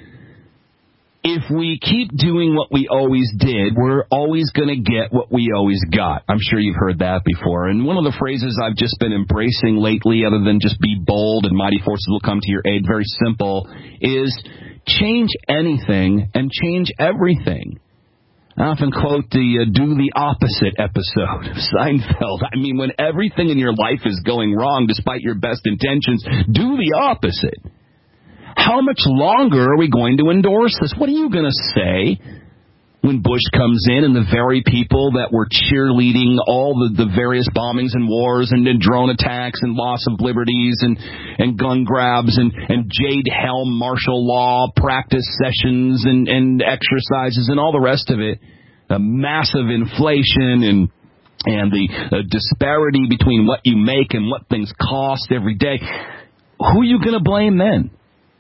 B: If we keep doing what we always did, we're always going to get what we always got. I'm sure you've heard that before. And one of the phrases I've just been embracing lately, other than just be bold and mighty forces will come to your aid, very simple, is change anything and change everything. I often quote the uh, do the opposite episode of Seinfeld. I mean, when everything in your life is going wrong despite your best intentions, do the opposite. How much longer are we going to endorse this? What are you going to say when Bush comes in and the very people that were cheerleading all the, the various bombings and wars and, and drone attacks and loss of liberties and, and gun grabs and, and Jade Helm martial law practice sessions and, and exercises and all the rest of it, a massive inflation and and the uh, disparity between what you make and what things cost every day, who are you going to blame then?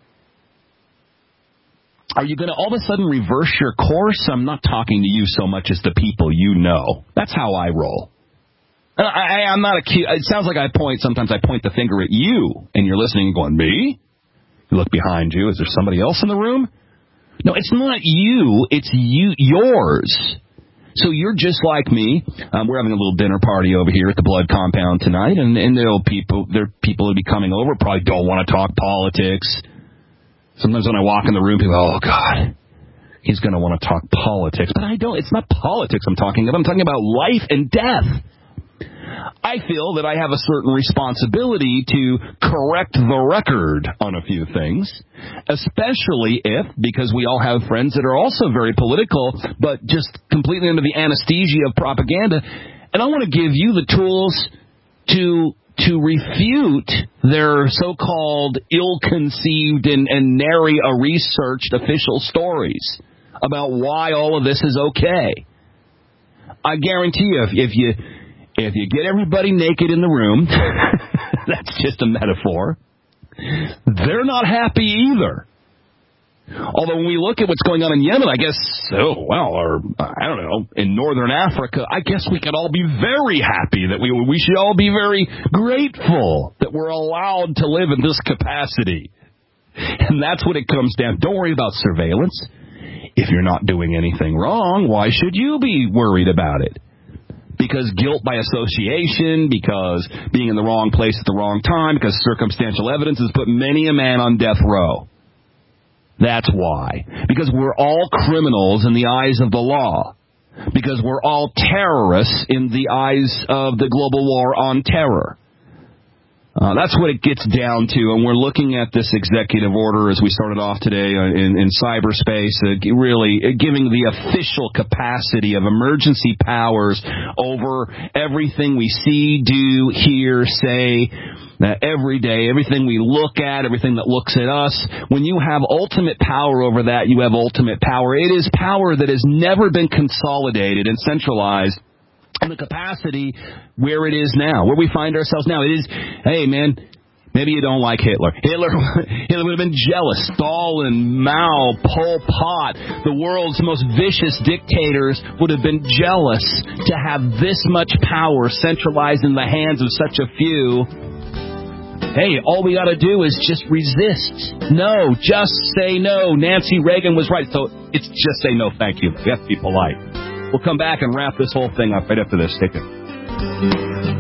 B: Are you going to all of a sudden reverse your course? I'm not talking to you so much as the people you know. That's how I roll. I, I, I'm not accused. It sounds like I point, sometimes I point the finger at you, and you're listening and going, me? You look behind you. Is there somebody else in the room? No, it's not you. It's you, yours. So you're just like me. Um, we're having a little dinner party over here at the Blood Compound tonight, and, and there'll people, there are people who'll be coming over, probably don't want to talk politics. Sometimes when I walk in the room, people go, oh, God, he's going to want to talk politics. But I don't. It's not politics I'm talking about. I'm talking about life and death. I feel that I have a certain responsibility to correct the record on a few things, especially if, because we all have friends that are also very political, but just completely under the anesthesia of propaganda. And I want to give you the tools to to refute their so-called ill-conceived and, and nary a researched official stories about why all of this is okay. I guarantee you, if, if you if you get everybody naked in the room, that's just a metaphor, they're not happy either. Although when we look at what's going on in Yemen, I guess, oh, well, or, I don't know, in northern Africa, I guess we could all be very happy that we we should all be very grateful that we're allowed to live in this capacity. And that's what it comes down. Don't worry about surveillance. If you're not doing anything wrong, why should you be worried about it? Because guilt by association, because being in the wrong place at the wrong time, because circumstantial evidence has put many a man on death row. That's why. Because we're all criminals in the eyes of the law. Because we're all terrorists in the eyes of the global war on terror. Uh, that's what it gets down to, and we're looking at this executive order as we started off today in, in cyberspace, uh, really giving the official capacity of emergency powers over everything we see, do, hear, say, uh, every day, everything we look at, everything that looks at us. When you have ultimate power over that, you have ultimate power. It is power that has never been consolidated and centralized in the capacity where it is now, where we find ourselves now. It is, hey, man, maybe you don't like Hitler. Hitler, Hitler would have been jealous. Stalin, Mao, Pol Pot, the world's most vicious dictators would have been jealous to have this much power centralized in the hands of such a few. Hey, all we got to do is just resist. No, just say no. Nancy Reagan was right. So it's just say no, thank you. We have to be polite. We'll come back and wrap this whole thing up right after this. Take it.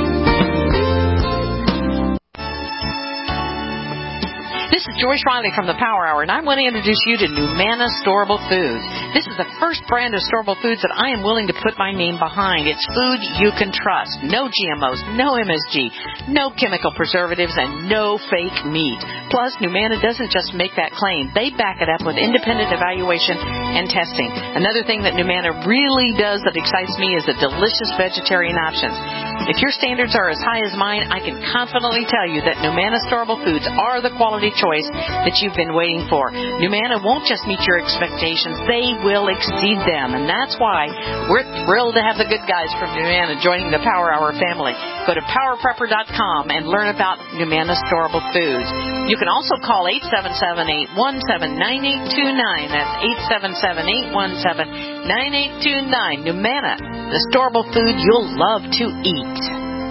D: This is Joyce Riley from the Power Hour, and I want to introduce you to Numana Storable Foods. This is the first brand of storable foods that I am willing to put my name behind. It's food you can trust. No G M Os, no M S G, no chemical preservatives, and no fake meat. Plus, Numana doesn't just make that claim. They back it up with independent evaluation and testing. Another thing that Numana really does that excites me is the delicious vegetarian options. If your standards are as high as mine, I can confidently tell you that Numana Storable Foods are the quality choice that you've been waiting for. Numana won't just meet your expectations, they will exceed them. And that's why we're thrilled to have the good guys from Numana joining the Power Hour family. Go to power prepper dot com and learn about Numana Storable Foods. You can also call eight seven seven, eight one seven, nine eight two nine. That's eight seven seven, eight one seven, nine eight two nine. Numana, the storable food you'll love to eat.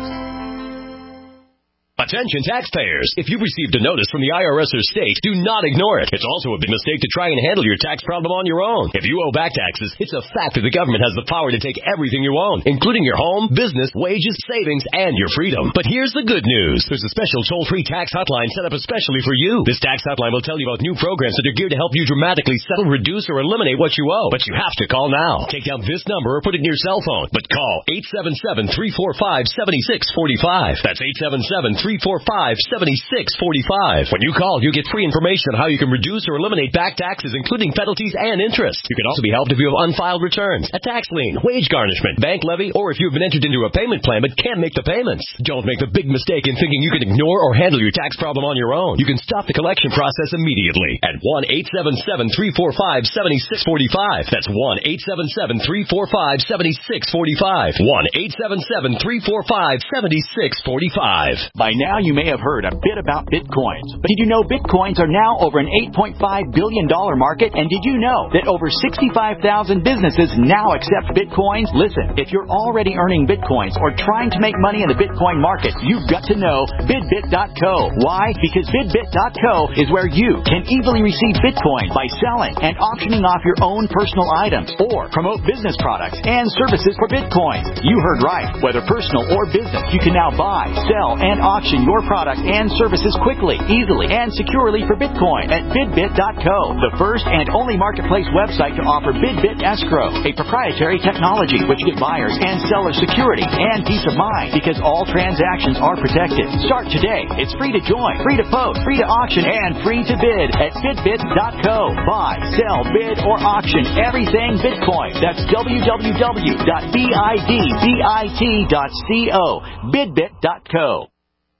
N: Attention taxpayers. If you've received a notice from the I R S or state, do not ignore it. It's also a big mistake to try and handle your tax problem on your own. If you owe back taxes, it's a fact that the government has the power to take everything you own, including your home, business, wages, savings, and your freedom. But here's the good news. There's a special toll-free tax hotline set up especially for you. This tax hotline will tell you about new programs that are geared to help you dramatically settle, reduce, or eliminate what you owe. But you have to call now. Take down this number or put it in your cell phone. But call eight seven seven, three four five, seven six four five. That's eight seven seven, three four five, seven six four five. When you call, you get free information on how you can reduce or eliminate back taxes, including penalties and interest. You can also be helped if you have unfiled returns, a tax lien, wage garnishment, bank levy, or if you've been entered into a payment plan but can't make the payments. Don't make the big mistake in thinking you can ignore or handle your tax problem on your own. You can stop the collection process immediately at one eight seven seven, three four five, seven six four five. That's one eight seven seven, three four five, seven six four five. one eight seven seven, three four five, seven six four five.
F: By now, you may have heard a bit about Bitcoins. But did you know Bitcoins are now over an eight point five billion dollars market? And did you know that over sixty-five thousand businesses now accept Bitcoins? Listen, if you're already earning Bitcoins or trying to make money in the Bitcoin market, you've got to know Bidbit dot co. Why? Because Bidbit dot co is where you can easily receive Bitcoin by selling and auctioning off your own personal items or promote business products and services for Bitcoins. You heard right. Whether personal or business, you can now buy, sell, and auction transition your product and services quickly, easily, and securely for Bitcoin at bidbit dot co, the first and only marketplace website to offer BidBit Escrow, a proprietary technology which gives buyers and sellers security and peace of mind because all transactions are protected. Start today. It's free to join, free to post, free to auction, and free to bid at bidbit dot co. Buy, sell, bid, or auction everything Bitcoin. That's w w w dot bidbit dot co. bidbit dot co.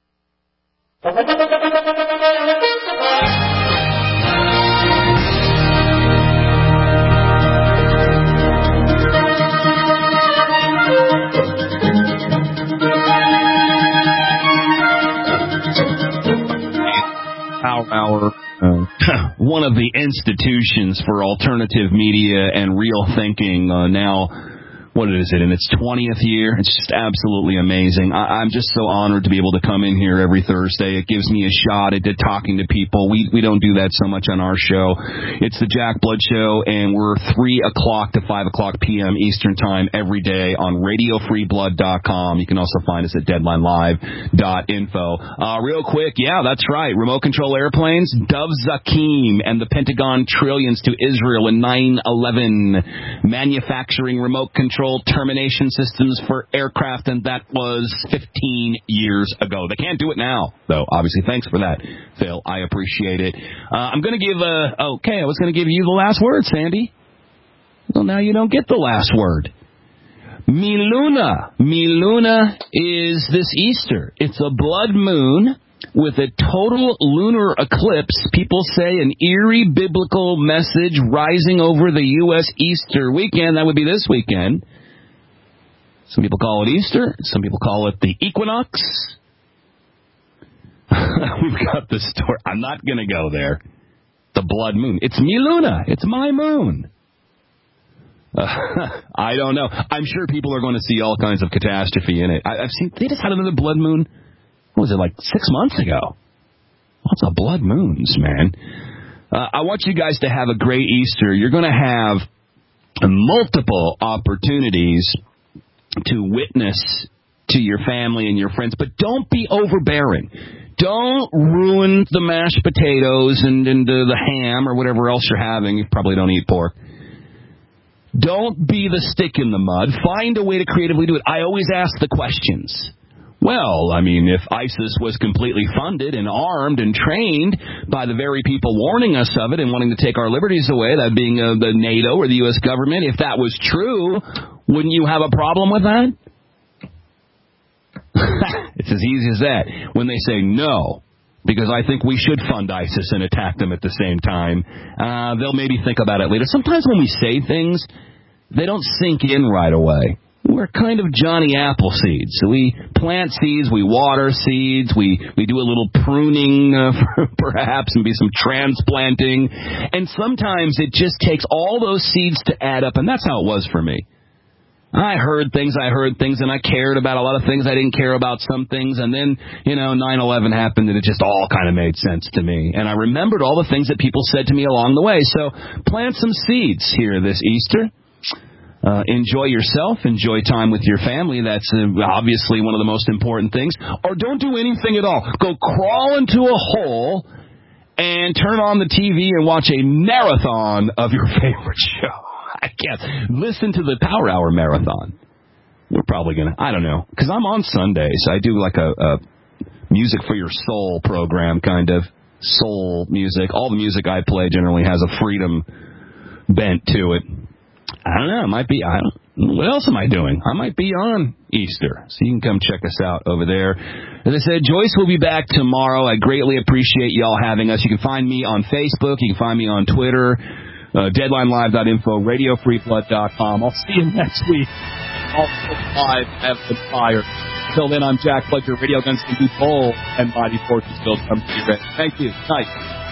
B: Power Hour, uh, one of the institutions for alternative media and real thinking, uh, now, what is it, in its twentieth year? It's just absolutely amazing. I, I'm just so honored to be able to come in here every Thursday. It gives me a shot at talking to people. We we don't do that so much on our show. It's the Jack Blood Show, and we're three o'clock to five o'clock p.m. Eastern Time every day on radio free blood dot com. You can also find us at deadline live dot info. Uh, real quick, yeah, that's right. Remote control airplanes, Dov Zakim and the Pentagon trillions to Israel in nine eleven. Manufacturing remote control termination systems for aircraft, and that was fifteen years ago. They can't do it now, though, obviously. Thanks for that, Phil. I appreciate it. Uh, I'm going to give a... Okay, I was going to give you the last word, Sandy. Well, now you don't get the last word. Miluna. Miluna is this Easter. It's a blood moon with a total lunar eclipse. People say an eerie biblical message rising over the U S Easter weekend. That would be this weekend. Some people call it Easter. Some people call it the equinox. We've got the story. I'm not going to go there. The blood moon. It's Miluna. It's my moon. Uh, I don't know. I'm sure people are going to see all kinds of catastrophe in it. I, I've seen, they just had another blood moon. What was it, like six months ago? Lots of blood moons, man. Uh, I want you guys to have a great Easter. You're going to have multiple opportunities to witness to your family and your friends, but don't be overbearing. Don't ruin the mashed potatoes and, and uh, the ham or whatever else you're having. You probably don't eat pork. Don't be the stick in the mud. Find a way to creatively do it. I always ask the questions. Well, I mean, if ISIS was completely funded and armed and trained by the very people warning us of it and wanting to take our liberties away, that being uh, the NATO or the U S government, if that was true, wouldn't you have a problem with that? It's as easy as that. When they say no, because I think we should fund ISIS and attack them at the same time, uh, they'll maybe think about it later. Sometimes when we say things, they don't sink in right away. We're kind of Johnny Appleseed. So we plant seeds, we water seeds, we, we do a little pruning, uh, perhaps, and be some transplanting. And sometimes it just takes all those seeds to add up, and that's how it was for me. I heard things, I heard things, and I cared about a lot of things. I didn't care about some things. And then, you know, nine eleven happened, and it just all kind of made sense to me. And I remembered all the things that people said to me along the way. So plant some seeds here this Easter. Uh, enjoy yourself. Enjoy time with your family. That's uh, obviously one of the most important things. Or don't do anything at all. Go crawl into a hole and turn on the T V and watch a marathon of your favorite show. I can't. Listen to the Power Hour marathon. We're probably going to, I don't know, because I'm on Sundays. I do like a, a music for your soul program, kind of. Soul music. All the music I play generally has a freedom bent to it. I don't know. It might be, I don't, what else am I doing? I might be on Easter. So you can come check us out over there. As I said, Joyce will be back tomorrow. I greatly appreciate y'all having us. You can find me on Facebook. You can find me on Twitter. Uh, deadline live dot info, radio free blood dot com. I'll see you next week. All live, have the fire. Until then, I'm Jack Blood. Your radio guns can be bold and mighty forces will come to you. Thank you. Night.